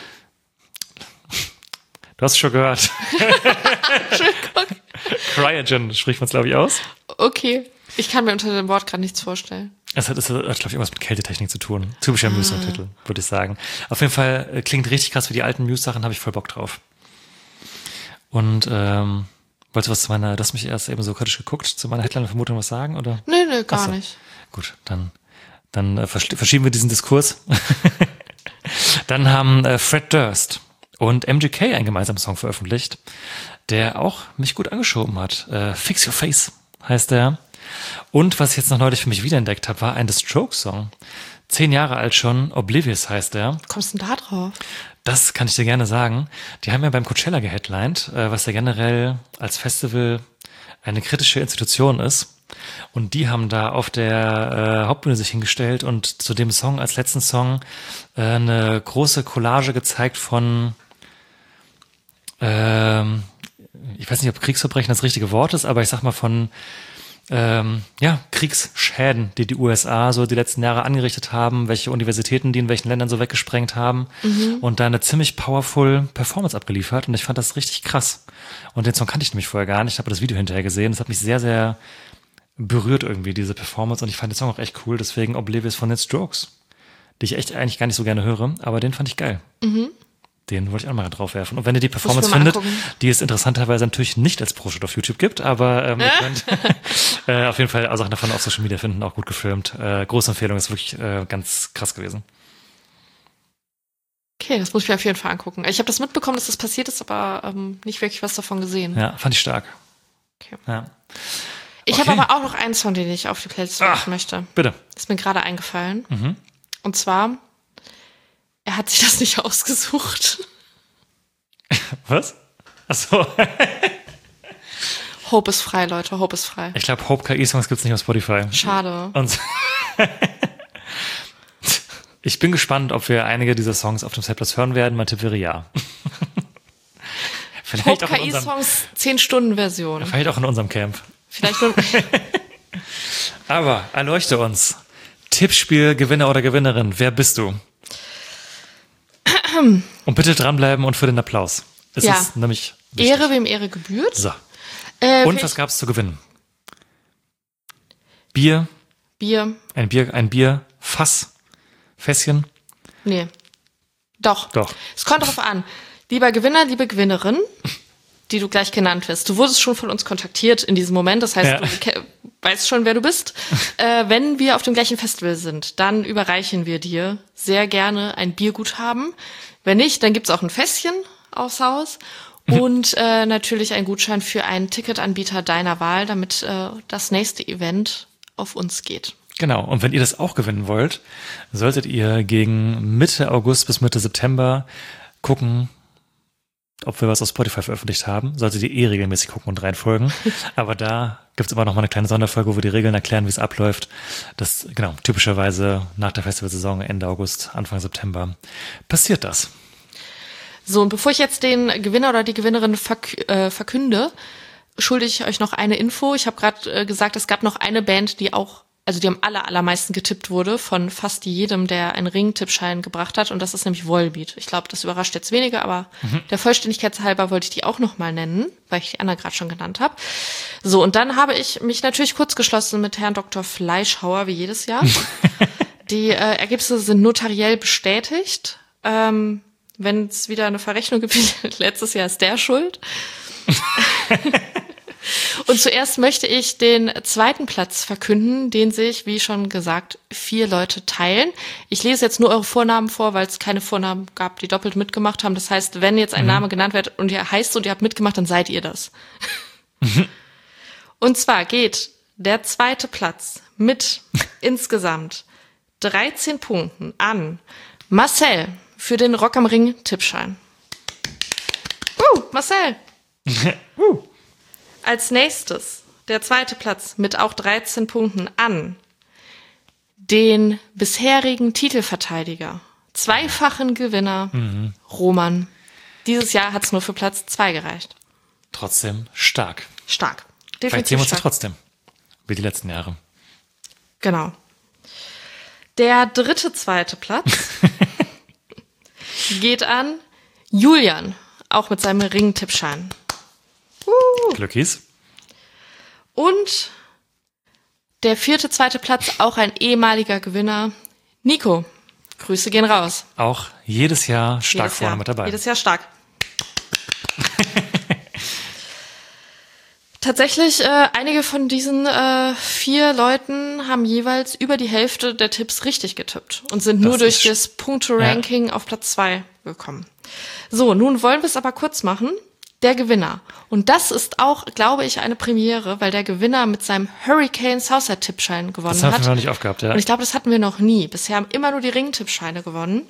Du hast es schon gehört. Entschuldigung. Cryogen spricht man es, glaube ich, aus. Okay. Ich kann mir unter dem Wort gerade nichts vorstellen. Es hat, es hat glaube ich, irgendwas mit Kältetechnik zu tun. Typischer Muse-Titel, würde ich sagen. Auf jeden Fall äh, klingt richtig krass wie die alten Muse-Sachen, habe ich voll Bock drauf. Und, ähm, wolltest du was zu meiner, du hast mich erst eben so kritisch geguckt, zu meiner Headline-Vermutung was sagen, oder? Nee, nee, gar Ach so. nicht. Gut, dann, dann äh, versch- verschieben wir diesen Diskurs. Dann haben äh, Fred Durst und M G K einen gemeinsamen Song veröffentlicht, der auch mich gut angeschoben hat. Äh, Fix Your Face heißt der. Und was ich jetzt noch neulich für mich wiederentdeckt habe, war ein The Strokes-Song. Zehn Jahre alt schon, Oblivious heißt der. Kommst du denn da drauf? Das kann ich dir gerne sagen. Die haben ja beim Coachella geheadlined, äh, was ja generell als Festival eine kritische Institution ist. Und die haben da auf der äh, Hauptbühne sich hingestellt und zu dem Song als letzten Song äh, eine große Collage gezeigt von ähm, ich weiß nicht, ob Kriegsverbrechen das richtige Wort ist, aber ich sag mal von ähm, ja, Kriegsschäden, die die U S A so die letzten Jahre angerichtet haben, welche Universitäten die in welchen Ländern so weggesprengt haben mhm. und da eine ziemlich powerful Performance abgeliefert und ich fand das richtig krass. Und den Song kannte ich nämlich vorher gar nicht, ich habe das Video hinterher gesehen, das hat mich sehr, sehr berührt irgendwie, diese Performance und ich fand den Song auch echt cool, deswegen Oblivious von den Strokes, die ich echt eigentlich gar nicht so gerne höre, aber den fand ich geil. Mhm. Den wollte ich auch mal drauf werfen. Und wenn ihr die Performance findet, angucken. Die es interessanterweise natürlich nicht als Pro-Shot auf YouTube gibt, aber ähm, ihr könnt äh, auf jeden Fall auch Sachen davon auf Social Media finden, auch gut gefilmt. Äh, große Empfehlung, ist wirklich äh, ganz krass gewesen. Okay, das muss ich mir auf jeden Fall angucken. Ich habe das mitbekommen, dass das passiert ist, aber ähm, nicht wirklich was davon gesehen. Ja, fand ich stark. Okay. Ja. Ich okay. habe aber auch noch einen Song, den ich auf die Playlist machen möchte. Bitte. Ist mir gerade eingefallen. Mhm. Und zwar, er hat sich das nicht ausgesucht. Was? Achso. Hope ist frei, Leute. Hope ist frei. Ich glaube, Hope K I-Songs gibt es nicht auf Spotify. Schade. Und ich bin gespannt, ob wir einige dieser Songs auf dem Setplus hören werden. Mein Tipp wäre ja. Hope K I-Songs zehn Stunden Version. Vielleicht auch in unserem Camp. Vielleicht nur. Aber erleuchte uns. Tippspiel, Gewinner oder Gewinnerin. Wer bist du? Und bitte dranbleiben und für den Applaus. Es ja. ist nämlich wichtig. Ehre, wem Ehre gebührt. So. Äh, und was gab es zu gewinnen? Bier. Bier. Ein Bier, ein Bier, Fass, Fässchen. Nee. Doch. Doch. Es kommt darauf an. Lieber Gewinner, liebe Gewinnerin, die du gleich genannt wirst. Du wurdest schon von uns kontaktiert in diesem Moment. Das heißt, ja. du ke- weißt schon, wer du bist. äh, wenn wir auf dem gleichen Festival sind, dann überreichen wir dir sehr gerne ein Bierguthaben. Wenn nicht, dann gibt's auch ein Fässchen aufs Haus und äh, natürlich ein Gutschein für einen Ticketanbieter deiner Wahl, damit äh, das nächste Event auf uns geht. Genau. Und wenn ihr das auch gewinnen wollt, solltet ihr gegen Mitte August bis Mitte September gucken, ob wir was auf Spotify veröffentlicht haben. Solltet ihr eh regelmäßig gucken und reinfolgen. Aber da gibt's immer noch mal eine kleine Sonderfolge, wo wir die Regeln erklären, wie es abläuft. Das, genau, typischerweise nach der Festivalsaison Ende August, Anfang September passiert das. So, und bevor ich jetzt den Gewinner oder die Gewinnerin verk- äh, verkünde, schulde ich euch noch eine Info. Ich habe gerade äh, gesagt, es gab noch eine Band, die auch, also die am aller, allermeisten getippt wurde von fast jedem, der einen Ring-Tippschein gebracht hat. Und das ist nämlich Volbeat. Ich glaube, das überrascht jetzt weniger, aber mhm. der Vollständigkeit halber wollte ich die auch noch mal nennen, weil ich die anderen gerade schon genannt habe. So, und dann habe ich mich natürlich kurz geschlossen mit Herrn Doktor Fleischhauer, wie jedes Jahr. Die äh, Ergebnisse sind notariell bestätigt. Ähm, wenn es wieder eine Verrechnung gibt, letztes Jahr ist der schuld. Und zuerst möchte ich den zweiten Platz verkünden, den sich, wie schon gesagt, vier Leute teilen. Ich lese jetzt nur eure Vornamen vor, weil es keine Vornamen gab, die doppelt mitgemacht haben. Das heißt, wenn jetzt ein mhm. Name genannt wird und ihr heißt und ihr habt mitgemacht, dann seid ihr das. Mhm. Und zwar geht der zweite Platz mit insgesamt dreizehn Punkten an Marcel für den Rock am Ring Tippschein. Uh, Marcel! uh. Als nächstes der zweite Platz mit auch dreizehn Punkten an den bisherigen Titelverteidiger, zweifachen Gewinner mhm. Roman. Dieses Jahr hat es nur für Platz zwei gereicht. Trotzdem stark. Stark. Definitiv Vielleicht sehen wir uns ja trotzdem, wie die letzten Jahre. Genau. Der dritte zweite Platz geht an Julian, auch mit seinem Ring-Tippschein. Uh. Glückis. Und der vierte, zweite Platz, auch ein ehemaliger Gewinner, Nico. Grüße gehen raus. Auch jedes Jahr stark jedes vorne Jahr. mit dabei. Jedes Jahr stark. Tatsächlich, äh, einige von diesen äh, vier Leuten haben jeweils über die Hälfte der Tipps richtig getippt und sind das nur durch das Punkte-Ranking ja. auf Platz zwei gekommen. So, nun wollen wir es aber kurz machen. Der Gewinner. Und das ist auch, glaube ich, eine Premiere, weil der Gewinner mit seinem Hurricane Southside-Tippschein gewonnen hat. Das haben wir noch nicht aufgehabt, ja. Und ich glaube, das hatten wir noch nie. Bisher haben immer nur die Ring-Tippscheine gewonnen.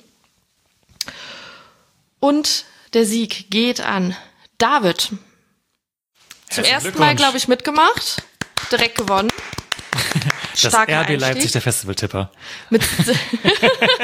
Und der Sieg geht an David. Zum ersten Mal, glaube ich, mitgemacht. Direkt gewonnen. Das R B Leipzig, der Festivaltipper. Mit oh Gott.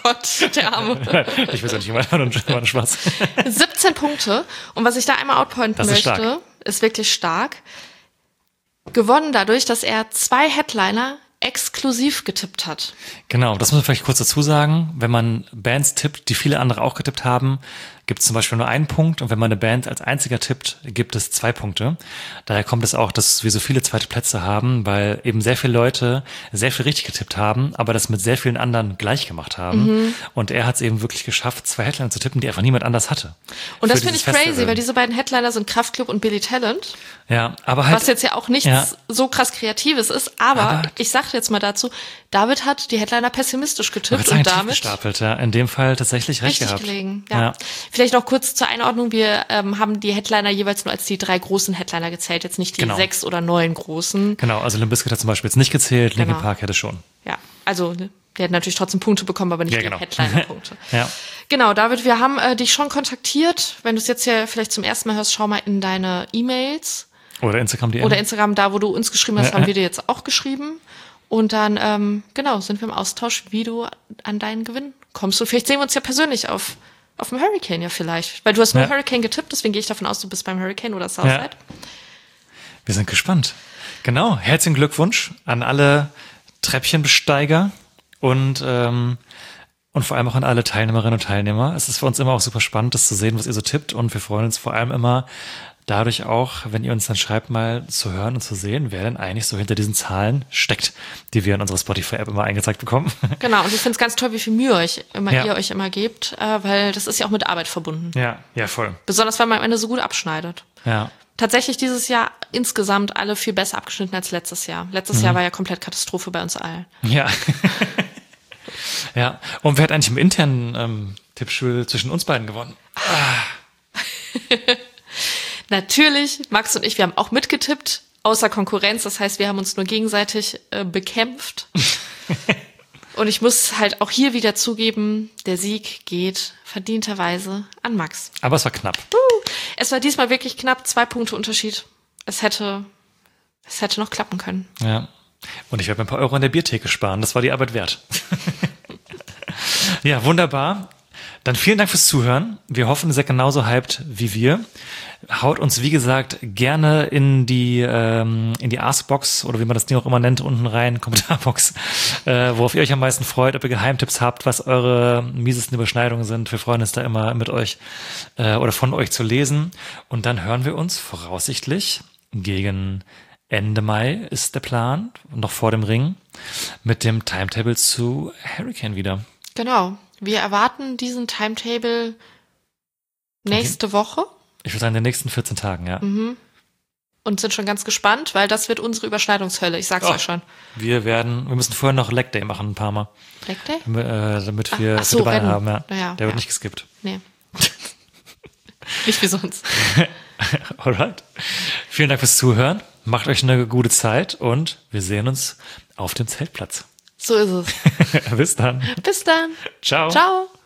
Gott, der Arme. Ich weiß auch nicht, war nur war nur Spaß. siebzehn Punkte. Und was ich da einmal outpointen Das ist möchte, stark. ist wirklich stark. Gewonnen dadurch, dass er zwei Headliner exklusiv getippt hat. Genau, das muss man vielleicht kurz dazu sagen. Wenn man Bands tippt, die viele andere auch getippt haben, gibt es zum Beispiel nur einen Punkt. Und wenn man eine Band als einziger tippt, gibt es zwei Punkte. Daher kommt es auch, dass wir so viele zweite Plätze haben, weil eben sehr viele Leute sehr viel richtig getippt haben, aber das mit sehr vielen anderen gleich gemacht haben. Mhm. Und er hat es eben wirklich geschafft, zwei Headliner zu tippen, die einfach niemand anders hatte. Und das finde ich crazy, Festival. Weil diese beiden Headliner sind Kraftklub und Billy Talent. Ja, aber halt. Was jetzt ja auch nichts ja. so krass Kreatives ist, aber, aber ich sag jetzt mal dazu, David hat die Headliner pessimistisch getippt und damit gestapelt, ja. In dem Fall tatsächlich recht richtig gehabt. gelegen. Ja. Ja. Vielleicht noch kurz zur Einordnung, wir ähm, haben die Headliner jeweils nur als die drei großen Headliner gezählt, jetzt nicht die genau. sechs oder neun großen. Genau, also Limp Bizkit hat zum Beispiel jetzt nicht gezählt, genau. Linkin Park hätte schon. Ja, also ne, die hätten natürlich trotzdem Punkte bekommen, aber nicht ja, die genau. Headliner-Punkte. ja. Genau, David, wir haben äh, dich schon kontaktiert. Wenn du es jetzt hier vielleicht zum ersten Mal hörst, schau mal in deine E-Mails. Oder Instagram D M. Oder Instagram, da wo du uns geschrieben hast, ja. haben wir dir jetzt auch geschrieben. Und dann, ähm, genau, sind wir im Austausch, wie du an deinen Gewinn kommst. Und vielleicht sehen wir uns ja persönlich auf, auf dem Hurricane ja vielleicht. Weil du hast nur ja. Hurricane getippt, deswegen gehe ich davon aus, du bist beim Hurricane oder Southside. Ja. Wir sind gespannt. Genau, herzlichen Glückwunsch an alle Treppchenbesteiger und, ähm, und vor allem auch an alle Teilnehmerinnen und Teilnehmer. Es ist für uns immer auch super spannend, das zu sehen, was ihr so tippt. Und wir freuen uns vor allem immer dadurch auch, wenn ihr uns dann schreibt, mal zu hören und zu sehen, wer denn eigentlich so hinter diesen Zahlen steckt, die wir in unserer Spotify-App immer eingezeigt bekommen. Genau, und ich finde es ganz toll, wie viel Mühe euch immer, ja. ihr euch immer gebt, äh, weil das ist ja auch mit Arbeit verbunden. Ja, ja, voll. Besonders, weil man am Ende so gut abschneidet. Ja. Tatsächlich dieses Jahr insgesamt alle viel besser abgeschnitten als letztes Jahr. Letztes mhm. Jahr war ja komplett Katastrophe bei uns allen. Ja. ja. Und wer hat eigentlich im internen ähm, Tippspiel zwischen uns beiden gewonnen? Ah. Natürlich, Max und ich, wir haben auch mitgetippt, außer Konkurrenz. Das heißt, wir haben uns nur gegenseitig äh, bekämpft. Und ich muss halt auch hier wieder zugeben, der Sieg geht verdienterweise an Max. Aber es war knapp. Uh, es war diesmal wirklich knapp, zwei Punkte Unterschied. Es hätte, es hätte noch klappen können. Ja. Und ich werde mir ein paar Euro an der Biertheke sparen. Das war die Arbeit wert. Ja, wunderbar. Dann vielen Dank fürs Zuhören. Wir hoffen, ihr seid genauso hyped wie wir. Haut uns, wie gesagt, gerne in die ähm, in die Askbox oder wie man das Ding auch immer nennt, unten rein, Kommentarbox, äh, worauf ihr euch am meisten freut, ob ihr Geheimtipps habt, was eure miesesten Überschneidungen sind. Wir freuen uns da immer mit euch äh, oder von euch zu lesen. Und dann hören wir uns voraussichtlich gegen Ende Mai ist der Plan, noch vor dem Ring, mit dem Timetable zu Hurricane wieder. Genau. Wir erwarten diesen Timetable nächste okay. Woche. Ich würde sagen, in den nächsten vierzehn Tagen, ja. Mhm. Und sind schon ganz gespannt, weil das wird unsere Überschneidungshölle, ich sag's oh, euch schon. Wir werden, wir müssen vorher noch Leg Day machen, ein paar Mal. Leg Day? Damit, äh, damit wir ach, ach so, Beine Rennen. haben, ja. Naja, Der wird ja. nicht geskippt. Nee. Nicht wie sonst. Alright. Vielen Dank fürs Zuhören. Macht euch eine gute Zeit und wir sehen uns auf dem Zeltplatz. So ist es. Bis dann. Bis dann. Ciao. Ciao.